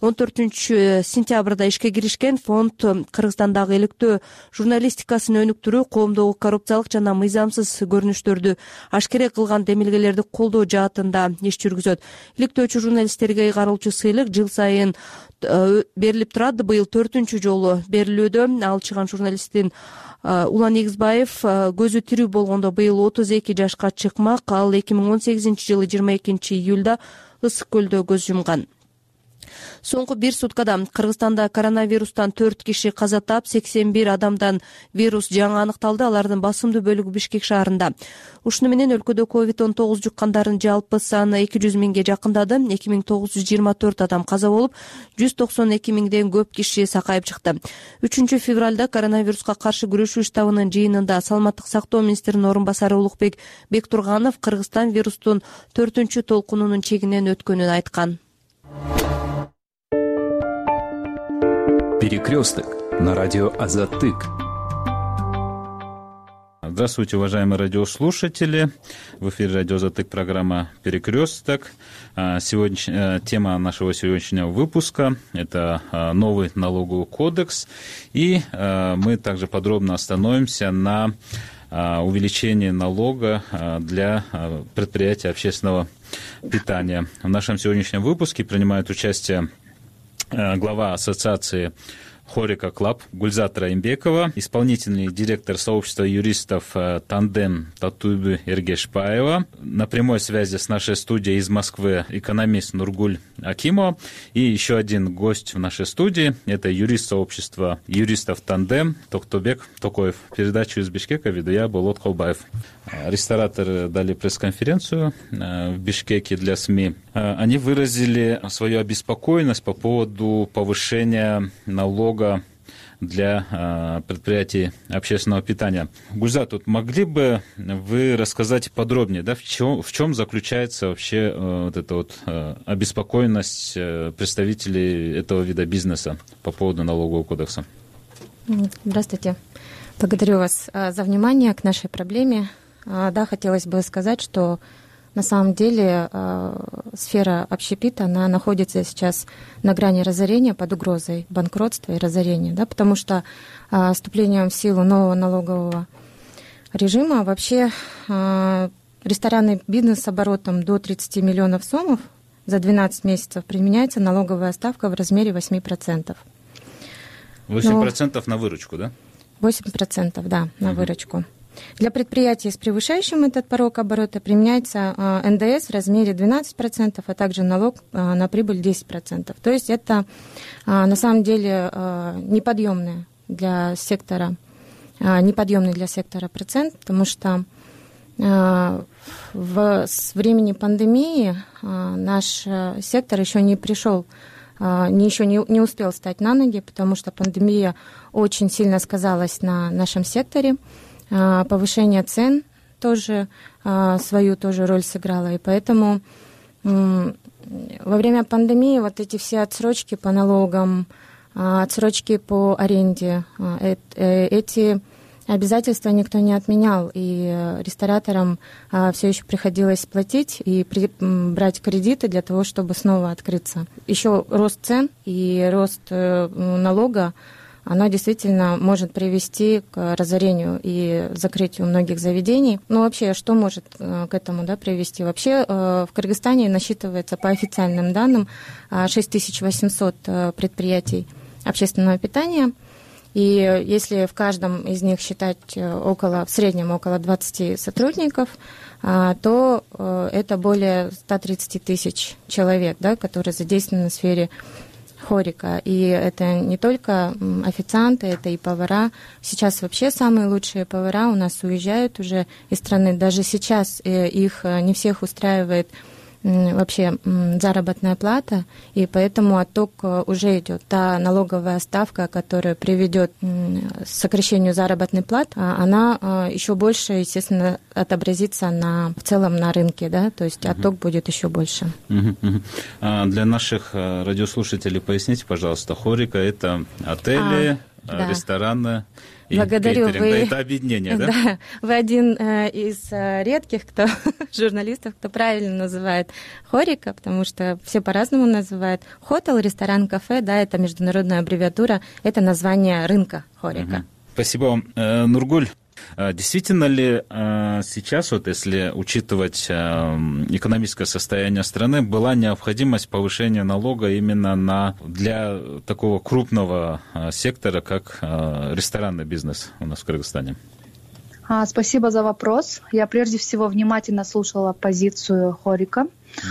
14 сентябрда ишке киришкен. Фонд Кыргызстандагы иликтөө журналистикасын өнүктүрүү, коомдогу коррупциялык жана мыйзамсыз көрүнүштөрдү ашкере кылган демилгелерди колдоо жаатында иш жүргүзөт. Иликтөөчү журналисттерге ыйгарылчу сыйлык жыл сайын берилип турат. Быйыл 4-чү жолу берилүүдө. Алчыган журналисттин Улан Эгизбаев көзү тирүү болгондо быйыл 32 жашка чыкмак. Ал 2018 жылы 22 июлда Ысык көлдө көз жумган. Соңку бир суткада Кыргызстанда коронавирустан 4 киши каза таап, 81 адамдан вирус жаңы аныкталды. Алардын басымдуу бөлүгү Бишкек шаарында. Ушуну менен өлкөдө COVID-19 жуккандардын жалпы саны 200 миңге жакындады. 2924 адам каза болуп, 192 миңден көп киши сакайып чыкты. 3 февралда коронавируска каршы күрөшүү штабынын жыйынында Саламаттык сактоо министринин орун басары Улукбек Бектурганов Кыргызстан вирустун 4-чү толкунунун чегинен өткөнүн айткан. Перекресток на радио Азаттык. Здравствуйте, уважаемые радиослушатели. В эфире радио Азаттык, программа «Перекресток». Сегодня тема нашего сегодняшнего выпуска – это новый налоговый кодекс. И мы также подробно остановимся на увеличении налога для предприятий общественного питания. В нашем сегодняшнем выпуске принимает участие глава Ассоциации Хорика Клаб, Гульзат Раимбекова, исполнительный директор сообщества юристов «Тандем» Татуйбы Эргешпаева. На прямой связи с нашей студией из Москвы экономист Нургуль Акимова. И еще один гость в нашей студии – это юрист сообщества юристов «Тандем» Токтобек Токоев. Передачу из Бишкека веду я, Болот Холбаев. Рестораторы дали пресс-конференцию в Бишкеке для СМИ. Они выразили свою обеспокоенность по поводу повышения налога для предприятий общественного питания. Гульзат, тут могли бы вы рассказать подробнее, да, в чем заключается вообще вот эта вот обеспокоенность представителей этого вида бизнеса по поводу налогового кодекса? Здравствуйте. Благодарю вас за внимание к нашей проблеме. Да, хотелось бы сказать, что на самом деле сфера общепита, она находится сейчас на грани разорения, под угрозой банкротства и разорения, да, потому что вступлением в силу нового налогового режима вообще ресторанный бизнес с оборотом до 30 миллионов сомов за 12 месяцев применяется налоговая ставка в размере 8%. 8% на выручку, да? 8%, да, на выручку. Для предприятий с превышающим этот порог оборота применяется НДС в размере 12%, а также налог на прибыль 10%. То есть это на самом деле неподъемный для сектора процент, потому что с времени пандемии наш сектор еще не пришел, не успел встать на ноги, потому что пандемия очень сильно сказалась на нашем секторе. Повышение цен тоже свою роль сыграло. И поэтому во время пандемии вот эти все отсрочки по налогам, отсрочки по аренде, эти обязательства никто не отменял. И рестораторам все еще приходилось платить и брать кредиты для того, чтобы снова открыться. Еще рост цен и рост налога, оно действительно может привести к разорению и закрытию многих заведений. Но вообще, что может к этому привести? Вообще в Кыргызстане насчитывается, по официальным данным, 6800 предприятий общественного питания. И если в каждом из них считать в среднем около 20 сотрудников, то это более 130 тысяч человек, которые задействованы в сфере хорика. И это не только официанты, это и повара. Сейчас вообще самые лучшие повара у нас уезжают уже из страны. Даже сейчас их не всех устраивает вообще заработная плата, и поэтому отток уже идет. Та налоговая ставка, которая приведет к сокращению заработной платы, она еще больше, естественно, отобразится в целом на рынке, да, то есть отток будет еще больше. Для наших радиослушателей поясните, пожалуйста, хорика – это отели, рестораны. Благодарю. Это объединение, да? Да. Вы один из редких журналистов, кто правильно называет хорика, потому что все по-разному называют. Хотел, ресторан, кафе, да, это международная аббревиатура, это название рынка хорика. Спасибо вам, Нургуль. Действительно ли сейчас, если учитывать экономическое состояние страны, была необходимость повышения налога именно для такого крупного сектора, как ресторанный бизнес у нас в Кыргызстане? Спасибо за вопрос. Я прежде всего внимательно слушала позицию хорика.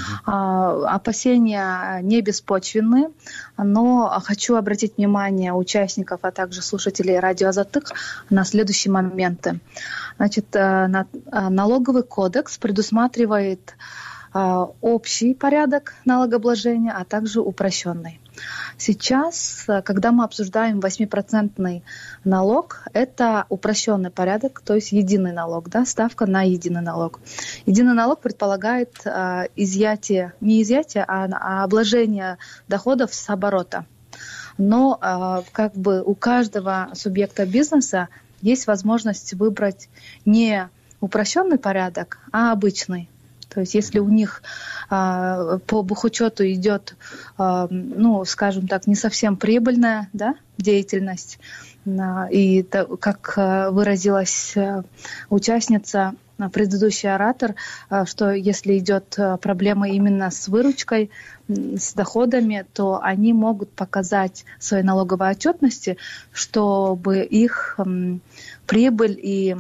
Опасения не беспочвенны, но хочу обратить внимание участников, а также слушателей радио Азаттык на следующие моменты. Значит, налоговый кодекс предусматривает общий порядок налогообложения, а также упрощенный. Сейчас, когда мы обсуждаем 8% налог, это упрощенный порядок, то есть единый налог, да, ставка на единый налог. Единый налог предполагает не изъятие, а обложение доходов с оборота. Но у каждого субъекта бизнеса есть возможность выбрать не упрощенный порядок, а обычный. То есть если у них по бухучету идет, скажем так, не совсем прибыльная, да, деятельность, и как выразилась участница, предыдущий оратор, что если идет проблема именно с выручкой, с доходами, то они могут показать в своей налоговой отчетности, чтобы их прибыль и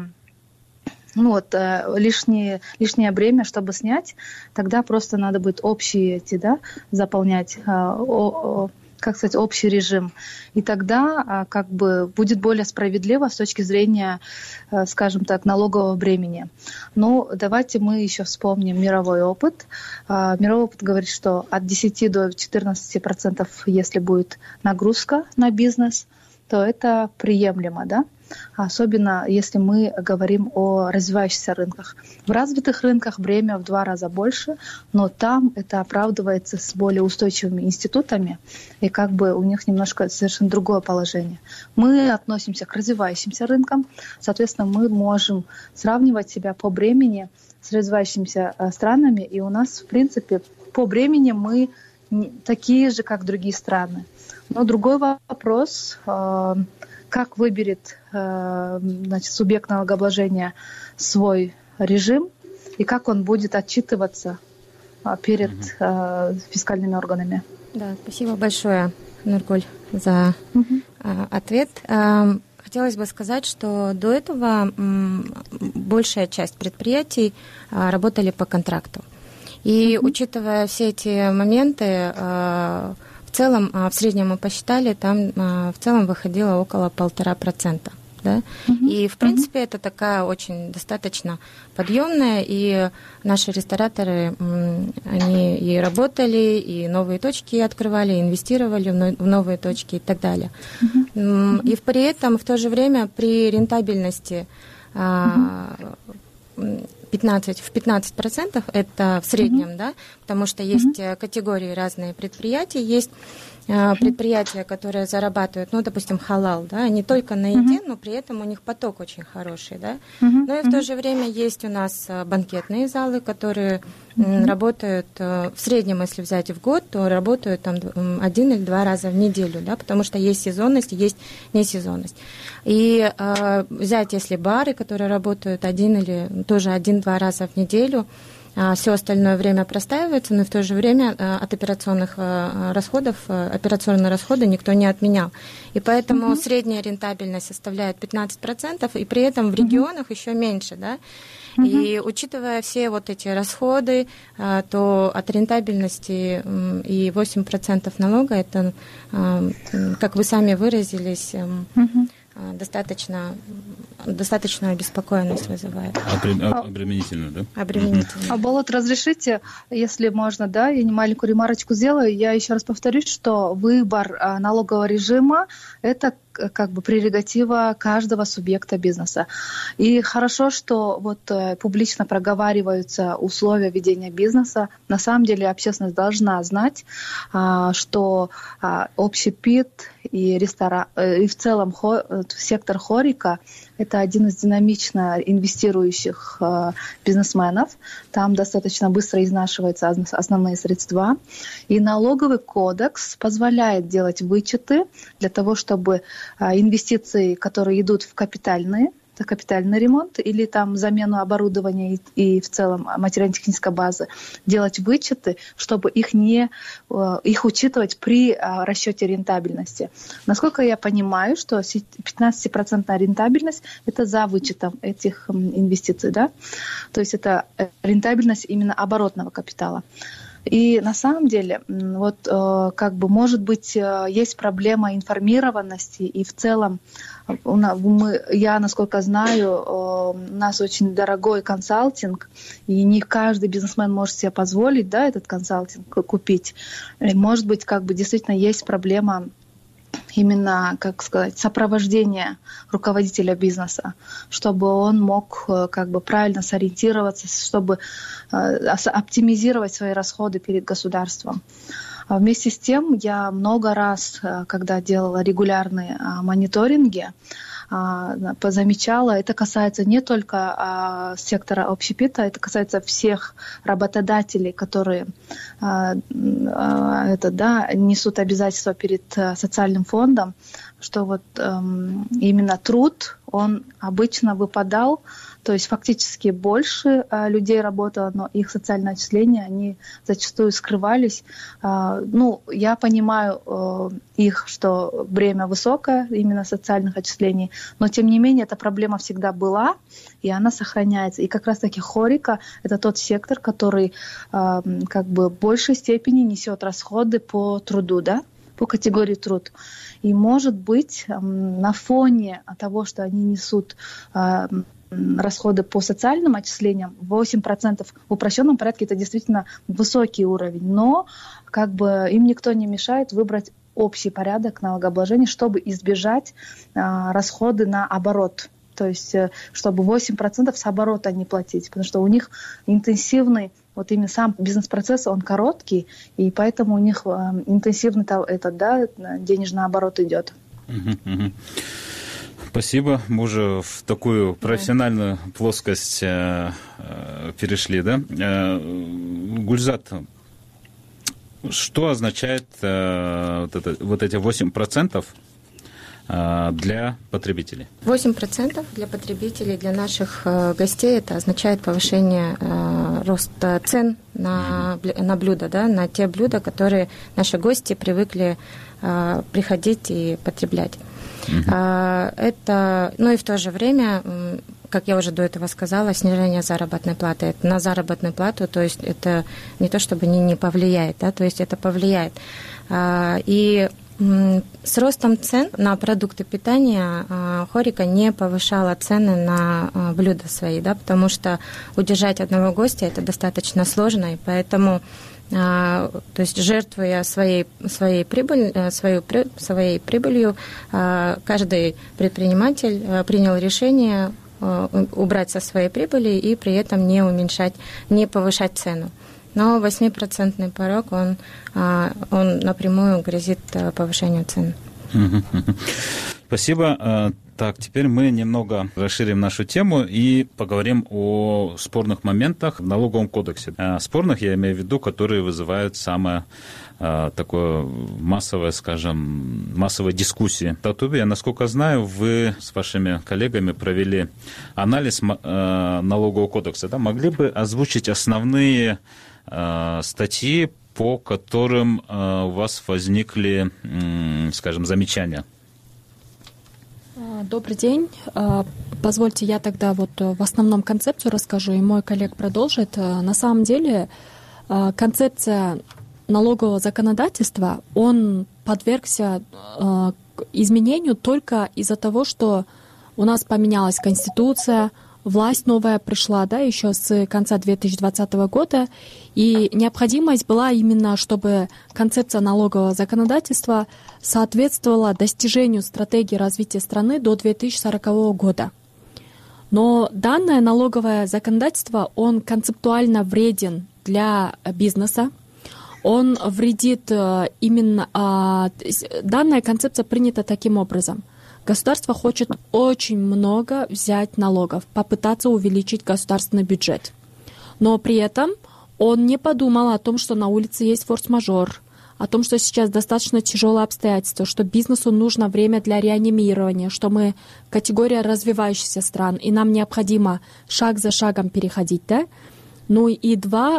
лишнее бремя, чтобы снять, тогда просто надо будет общие заполнять, общий режим. И тогда будет более справедливо с точки зрения, скажем так, налогового бремени. Но давайте мы еще вспомним мировой опыт. Мировой опыт говорит, что от 10 до 14%, если будет нагрузка на бизнес, то это приемлемо, да? Особенно если мы говорим о развивающихся рынках. В развитых рынках бремя в 2 раза больше, но там это оправдывается с более устойчивыми институтами, и у них немножко совершенно другое положение. Мы относимся к развивающимся рынкам, соответственно, мы можем сравнивать себя по бремени с развивающимися странами, и у нас, в принципе, по бремени мы такие же, как другие страны. Но другой вопрос, как выберет субъект налогообложения свой режим и как он будет отчитываться перед фискальными органами. Да, спасибо большое, Нургуль, за ответ. Хотелось бы сказать, что до этого большая часть предприятий работали по контракту. И учитывая все эти моменты, в целом, в среднем мы посчитали, там в целом выходило около 1,5%. Да? И, в принципе, это такая очень достаточно подъемная, и наши рестораторы, они и работали, и новые точки открывали, и инвестировали в новые точки и так далее. И при этом, в то же время, при рентабельности 15% это в среднем, да, потому что есть категории разные предприятий, есть предприятия, которые зарабатывают, допустим, халал, да, не только на еде, но при этом у них поток очень хороший, да. Но и в то же время есть у нас банкетные залы, которые работают в среднем, если взять в год, то работают там 1 или 2 раза в неделю, да, потому что есть сезонность, есть несезонность. И взять, если бары, которые работают 1-2 раза в неделю, все остальное время простаивается, но в то же время от операционные расходы никто не отменял. И поэтому средняя рентабельность составляет 15%, и при этом в регионах еще меньше, да. И учитывая все вот эти расходы, то от рентабельности и 8% налога, это, как вы сами выразились, достаточную обеспокоенность вызывает. Обременительно, да? Обременительно. Болот, разрешите, если можно, да, я маленькую ремарочку сделаю. Я еще раз повторюсь, что выбор налогового режима – это прерогатива каждого субъекта бизнеса. И хорошо, что публично проговариваются условия ведения бизнеса. На самом деле общественность должна знать, что общепит и ресторан, и в целом сектор хорика – это один из динамично инвестирующих бизнесменов. Там достаточно быстро изнашиваются основные средства. И налоговый кодекс позволяет делать вычеты для того, чтобы инвестиции, которые идут в капитальный ремонт или там замену оборудования и в целом материально-технической базы, делать вычеты, чтобы их учитывать при расчете рентабельности. Насколько я понимаю, что 15% рентабельность – это за вычетом этих инвестиций, да? То есть это рентабельность именно оборотного капитала. И на самом деле, может быть, есть проблема информированности, и в целом я, насколько знаю, у нас очень дорогой консалтинг, и не каждый бизнесмен может себе позволить, да, этот консалтинг купить. И, может быть, действительно есть проблема именно, сопровождение руководителя бизнеса, чтобы он мог правильно сориентироваться, чтобы оптимизировать свои расходы перед государством. Вместе с тем я много раз, когда делала регулярные мониторинги, замечала, это касается не только сектора общепита, это касается всех работодателей, которые несут обязательства перед социальным фондом, что именно труд он обычно выпадал, то есть фактически больше людей работало, но их социальные отчисления, они зачастую скрывались. Я понимаю их, что бремя высокое, именно социальных отчислений, но тем не менее эта проблема всегда была, и она сохраняется. И как раз-таки хорика — это тот сектор, который в большей степени несет расходы по труду, да? По категории труд. И, может быть, на фоне того, что они несут расходы по социальным отчислениям, 8% в упрощенном порядке — это действительно высокий уровень. Но им никто не мешает выбрать общий порядок налогообложения, чтобы избежать расходы на оборот. То есть, чтобы 8% с оборота не платить, потому что у них интенсивный, вот именно сам бизнес-процесс, он короткий, и поэтому у них интенсивный денежный оборот идет. Спасибо. Мы уже в такую профессиональную плоскость перешли, да? Гульзат, что означает вот эти 8%? Для потребителей? 8% для потребителей, для наших гостей, это означает повышение роста цен на блюда, да, на те блюда, которые наши гости привыкли приходить и потреблять. Это, и в то же время, как я уже до этого сказала, снижение заработной платы. Это на заработную плату, то есть это не то, чтобы не повлияет, да, то есть это повлияет. И с ростом цен на продукты питания хорика не повышала цены на блюда свои, да, потому что удержать одного гостя это достаточно сложно, и поэтому, то есть жертвуя своей прибылью, каждый предприниматель принял решение убрать со своей прибыли и при этом не повышать цену. Но 8% порог, он напрямую грозит повышению цен. Спасибо. Так, теперь мы немного расширим нашу тему и поговорим о спорных моментах в налоговом кодексе. Спорных я имею в виду, которые вызывают самое такое массовые дискуссии. Татуби, я, насколько знаю, вы с вашими коллегами провели анализ налогового кодекса. Да? Могли бы озвучить основные статьи, по которым у вас возникли, замечания? Добрый день. Позвольте, я тогда в основном концепцию расскажу, и мой коллег продолжит. На самом деле концепция налогового законодательства, он подвергся изменению только из-за того, что у нас поменялась Конституция, власть новая пришла, да, еще с конца 2020 года, и необходимость была именно, чтобы концепция налогового законодательства соответствовала достижению стратегии развития страны до 2040 года. Но данное налоговое законодательство, он концептуально вреден для бизнеса, он вредит именно... Данная концепция принята таким образом. Государство хочет очень много взять налогов, попытаться увеличить государственный бюджет. Но при этом он не подумал о том, что на улице есть форс-мажор, о том, что сейчас достаточно тяжелые обстоятельства, что бизнесу нужно время для реанимирования, что мы категория развивающихся стран, и нам необходимо шаг за шагом переходить, да? И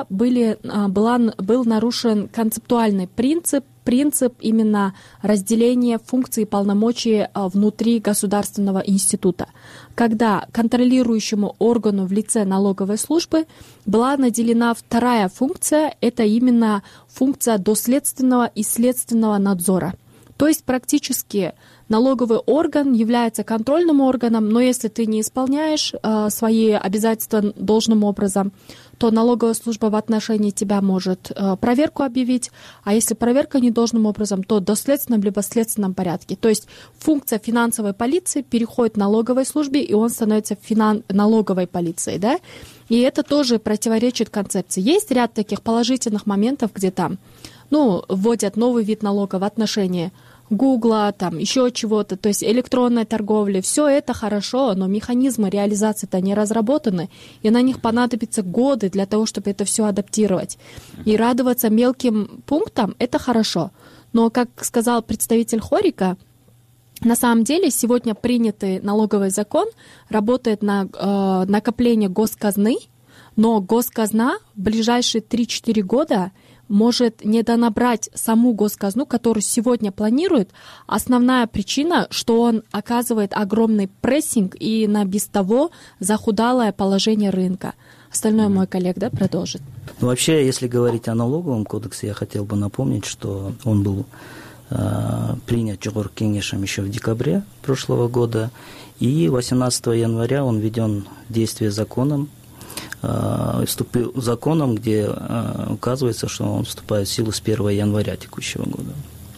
был нарушен концептуальный принцип именно разделения функций и полномочий внутри государственного института, когда контролирующему органу в лице налоговой службы была наделена вторая функция, это именно функция доследственного и следственного надзора. То есть практически налоговый орган является контрольным органом, но если ты не исполняешь свои обязательства должным образом, то налоговая служба в отношении тебя может проверку объявить, а если проверка не должным образом, то доследственном либо следственном порядке. То есть функция финансовой полиции переходит налоговой службе, и он становится налоговой полицией, да? И это тоже противоречит концепции. Есть ряд таких положительных моментов, где там, вводят новый вид налога в отношении Гугла, еще чего-то, то есть электронной торговли, все это хорошо, но механизмы реализации-то не разработаны, и на них понадобятся годы для того, чтобы это все адаптировать. И радоваться мелким пунктам – это хорошо. Но, как сказал представитель хорика, На самом деле сегодня принятый налоговый закон работает на накопление госказны, но госказна в ближайшие 3-4 года может недонабрать саму госказну, которую сегодня планирует. Основная причина, что он оказывает огромный прессинг и на без того захудалое положение рынка. Остальное мой коллега продолжит. Вообще, если говорить о налоговом кодексе, я хотел бы напомнить, что он был принят Жогорку кеңешем еще в декабре прошлого года, и 18 января он введен в действие законом, вступил законом, где указывается, что он вступает в силу с 1 января текущего года.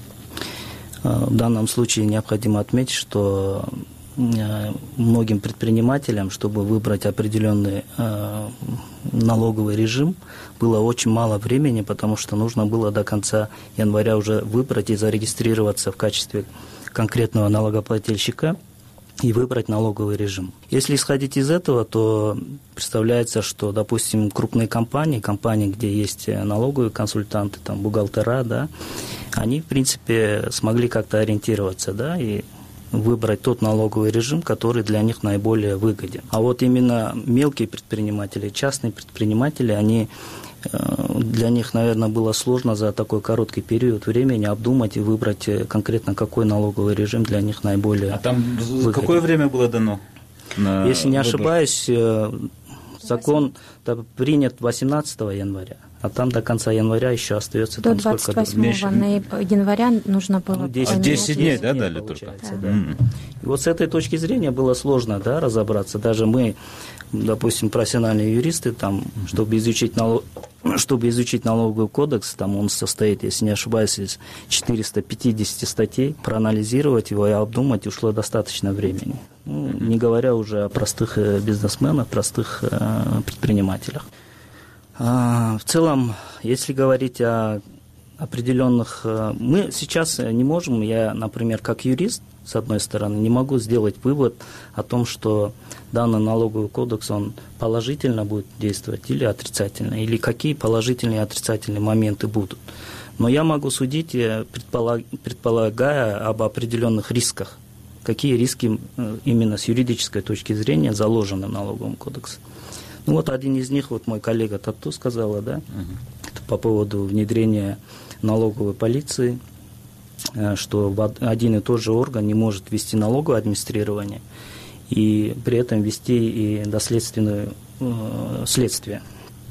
В данном случае необходимо отметить, что многим предпринимателям, чтобы выбрать определенный налоговый режим, было очень мало времени, потому что нужно было до конца января уже выбрать и зарегистрироваться в качестве конкретного налогоплательщика и выбрать налоговый режим. Если исходить из этого, то представляется, что, допустим, крупные компании, где есть налоговые консультанты, там, бухгалтера, да, они, в принципе, смогли как-то ориентироваться, да, и выбрать тот налоговый режим, который для них наиболее выгоден. А вот именно мелкие предприниматели, частные предприниматели, для них, наверное, было сложно за такой короткий период времени обдумать и выбрать конкретно, какой налоговый режим для них наиболее выгоден. Какое время было дано? Если не ошибаюсь, закон принят 18 января. А там до конца января еще остается до 28 января нужно было 10 дней, да, дали только? Да. И вот с этой точки зрения было сложно, да, разобраться. Даже мы, допустим, профессиональные юристы, там, чтобы изучить налоговый кодекс, там он состоит, если не ошибаюсь, из 450 статей, проанализировать его и обдумать ушло достаточно времени. Не говоря уже о простых бизнесменах, простых предпринимателях. В целом, если говорить о определенных... Мы сейчас не можем, я, например, как юрист, с одной стороны, не могу сделать вывод о том, что данный налоговый кодекс, он положительно будет действовать или отрицательно, или какие положительные и отрицательные моменты будут. Но я могу судить, предполагая об определенных рисках, какие риски именно с юридической точки зрения заложены в налоговом кодексе. Ну вот один из них, вот мой коллега Тату сказала, да, это по поводу внедрения налоговой полиции, что один и тот же орган не может вести налоговое администрирование и при этом вести и доследственное следствие.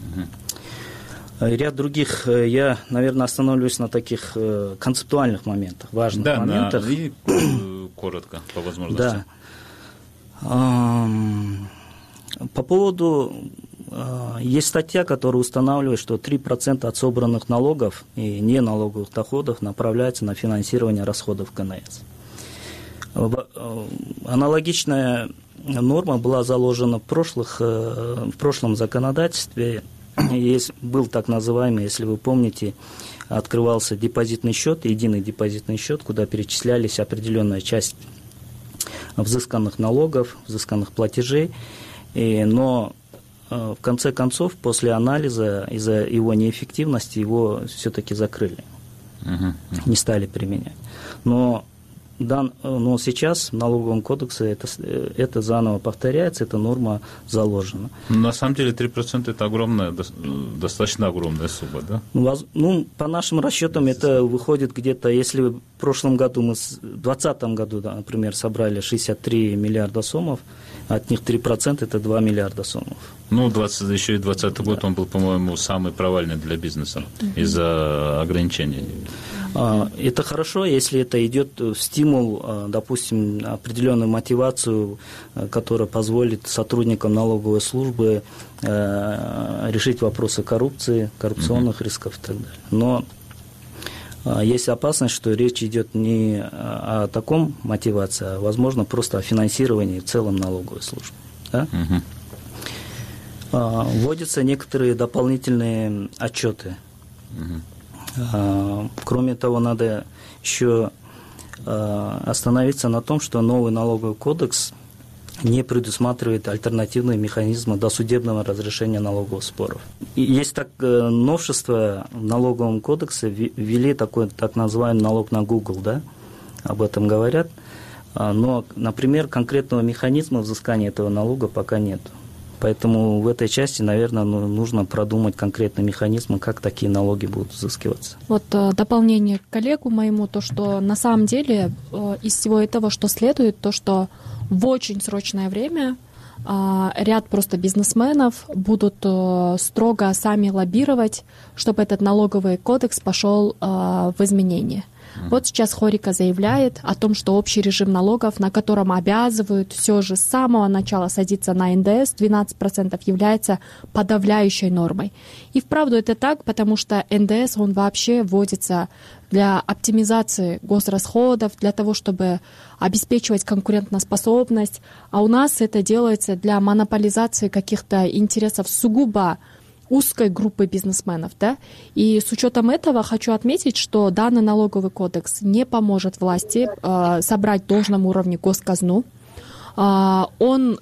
Ряд других, я, наверное, остановлюсь на таких концептуальных моментах, важных моментах. Да, и коротко, по возможности. Да. По поводу, есть статья, которая устанавливает, что 3% от собранных налогов и неналоговых доходов направляется на финансирование расходов КНС. Аналогичная норма была заложена в прошлом законодательстве. Был так называемый, если вы помните, открывался депозитный счет, единый депозитный счет, куда перечислялись определенная часть взысканных налогов, взысканных платежей. Но в конце концов, после анализа, из-за его неэффективности, его все-таки закрыли, не стали применять. Но сейчас в налоговом кодексе это заново повторяется, эта норма заложена. На самом деле 3% это огромная, достаточно огромная сумма, да? По нашим расчетам это выходит где-то, если в прошлом году в 2020 году, да, например, собрали 63 миллиарда сомов, от них 3% это 2 миллиарда сомов. Еще и 2020 год, он был, по-моему, самый провальный для бизнеса из-за ограничений. Это хорошо, если это идет в стимул, допустим, определенную мотивацию, которая позволит сотрудникам налоговой службы решить вопросы коррупции, коррупционных рисков и так далее. Но есть опасность, что речь идет не о таком мотивации, а, возможно, просто о финансировании в целом налоговой службы. Да? Вводятся некоторые дополнительные отчеты. Кроме того, надо еще остановиться на том, что новый налоговый кодекс не предусматривает альтернативные механизмы досудебного разрешения налоговых споров. И есть новшество в налоговом кодексе, ввели такой так называемый налог на Google, да, об этом говорят. Но, например, конкретного механизма взыскания этого налога пока нет. Поэтому в этой части, наверное, нужно продумать конкретные механизмы, как такие налоги будут взыскиваться. Вот дополнение к коллегу моему, то, что на самом деле из всего этого, что следует, то, что в очень срочное время ряд просто бизнесменов будут строго сами лоббировать, чтобы этот налоговый кодекс пошел в изменение. Вот сейчас Хорика заявляет о том, что общий режим налогов, на котором обязывают все же с самого начала садиться на НДС, 12% является подавляющей нормой. И вправду это так, потому что НДС, он вообще вводится для оптимизации госрасходов, для того, чтобы обеспечивать конкурентоспособность, а у нас это делается для монополизации каких-то интересов сугубо узкой группы бизнесменов, да, и с учетом этого хочу отметить, что данный налоговый кодекс не поможет власти собрать в должном уровне госказну. Он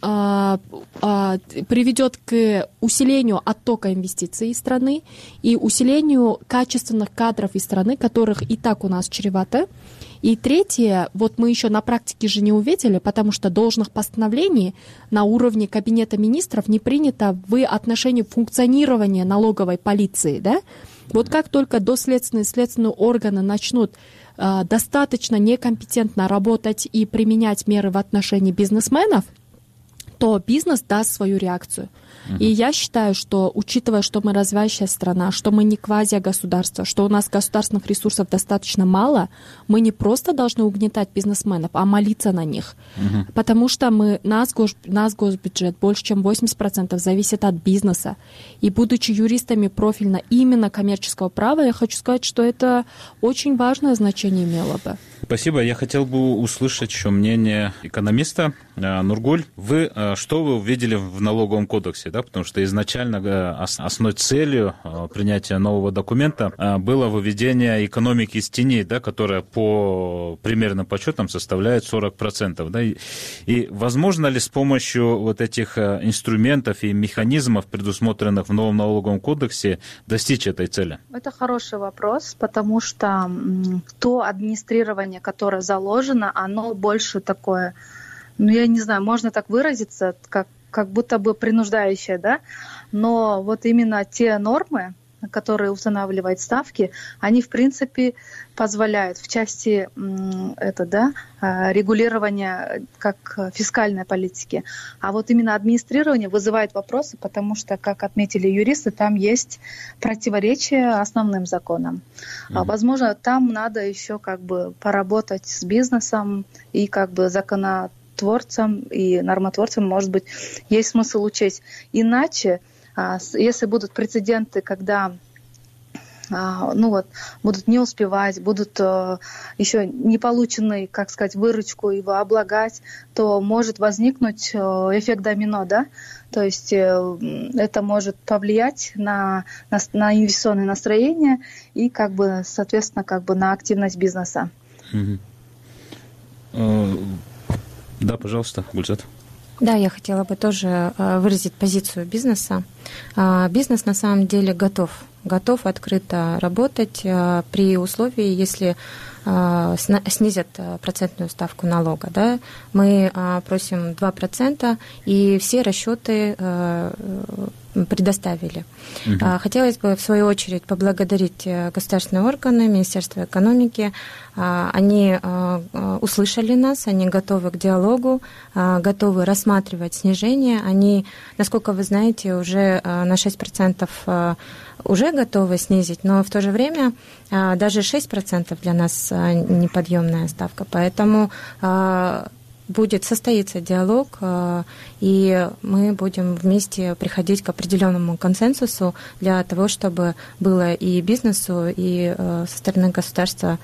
приведет к усилению оттока инвестиций из страны и усилению качественных кадров из страны, которых и так у нас чревато. И третье, вот мы еще на практике же не увидели, потому что должных постановлений на уровне Кабинета министров не принято в отношении функционирования налоговой полиции, да? Вот как только следственные органы начнут достаточно некомпетентно работать и применять меры в отношении бизнесменов, то бизнес даст свою реакцию. И я считаю, что, учитывая, что мы развивающая страна, что мы не квазигосударство, что у нас государственных ресурсов достаточно мало, мы не просто должны угнетать бизнесменов, а молиться на них. Потому что наш госбюджет больше чем 80% зависит от бизнеса. И будучи юристами профильно именно коммерческого права, я хочу сказать, что это очень важное значение имело бы. Спасибо. Я хотел бы услышать еще мнение экономиста. Нургуль, что вы увидели в налоговом кодексе? Да? Потому что изначально основной целью принятия нового документа было выведение экономики из теней, да, которая по примерным подсчетам составляет 40%. Да? И возможно ли с помощью вот этих инструментов и механизмов, предусмотренных в новом налоговом кодексе, достичь этой цели? Это хороший вопрос, потому что то администрирование, которое заложено, оно больше такое, я не знаю, можно так выразиться, как будто бы принуждающее, да, но вот именно те нормы, которые устанавливают ставки, они, в принципе, позволяют в части регулирования как фискальной политики. А вот именно администрирование вызывает вопросы, потому что, как отметили юристы, там есть противоречие основным законам. Возможно, там надо еще поработать с бизнесом и законотворцам и нормотворцам, может быть, есть смысл учесть. Иначе, если будут прецеденты, когда будут не успевать, будут еще не полученную, выручку его облагать, то может возникнуть эффект домино, да? То есть это может повлиять на инвестиционное настроение и, соответственно, на активность бизнеса. Да, пожалуйста, Гульзат. Да, я хотела бы тоже выразить позицию бизнеса. Бизнес на самом деле готов открыто работать при условии, если снизят процентную ставку налога. Да? Мы просим 2%, и все расчеты предоставили. Хотелось бы, в свою очередь, поблагодарить государственные органы, Министерство экономики. Они услышали нас, они готовы к диалогу, готовы рассматривать снижение. Они, насколько вы знаете, уже на 6% уже готовы снизить, но в то же время даже 6% для нас неподъемная ставка. Поэтому состоится диалог, и мы будем вместе приходить к определенному консенсусу для того, чтобы было и бизнесу, и со стороны государства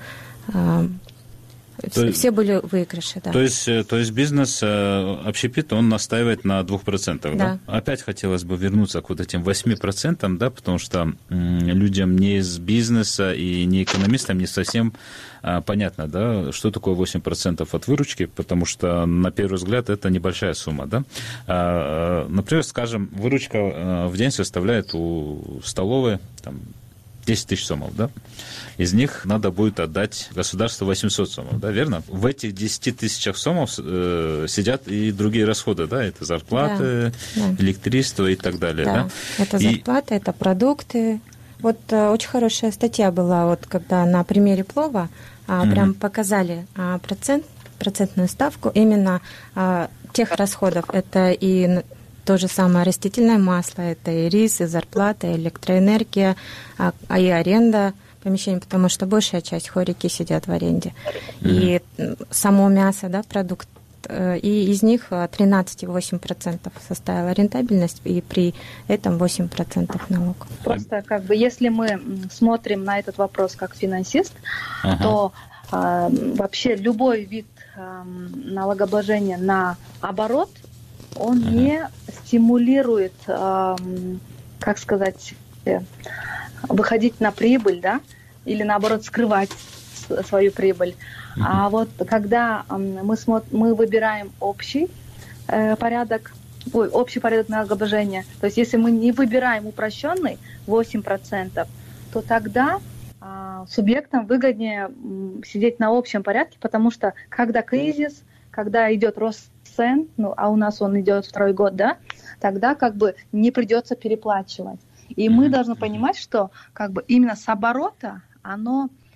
все были выигрыши. Да. То есть бизнес, общепит, он настаивает на 2%, да? Опять хотелось бы вернуться к вот этим 8%, да, потому что людям не из бизнеса и не экономистам не совсем понятно, да, что такое 8% от выручки, потому что, на первый взгляд, это небольшая сумма, да. Например, скажем, выручка в день составляет у столовой 10 тысяч сомов, да? Из них надо будет отдать государству 800 сомов, да, верно? В этих 10 тысячах сомов сидят и другие расходы, да? Это зарплаты, электричество и так далее, да? Это зарплата, это продукты. Вот очень хорошая статья была, вот когда на примере плова прям показали процентную ставку именно тех расходов. Это и то же самое растительное масло, это и рис, и зарплата, и электроэнергия, и аренда помещений, потому что большая часть хорики сидят в аренде. И само мясо, да, продукт, и из них 13,8% составила рентабельность, и при этом 8% налог. Просто если мы смотрим на этот вопрос как финансист, то вообще любой вид налогообложения на оборот, он не стимулирует, выходить на прибыль, да, или наоборот скрывать свою прибыль. А вот когда мы выбираем общий порядок налогообложения, то есть если мы не выбираем упрощенный 8%, то тогда субъектам выгоднее сидеть на общем порядке, потому что когда кризис, когда идет рост цен, а у нас он идет второй год, да, тогда не придется переплачивать. И мы должны понимать, что именно с оборота оно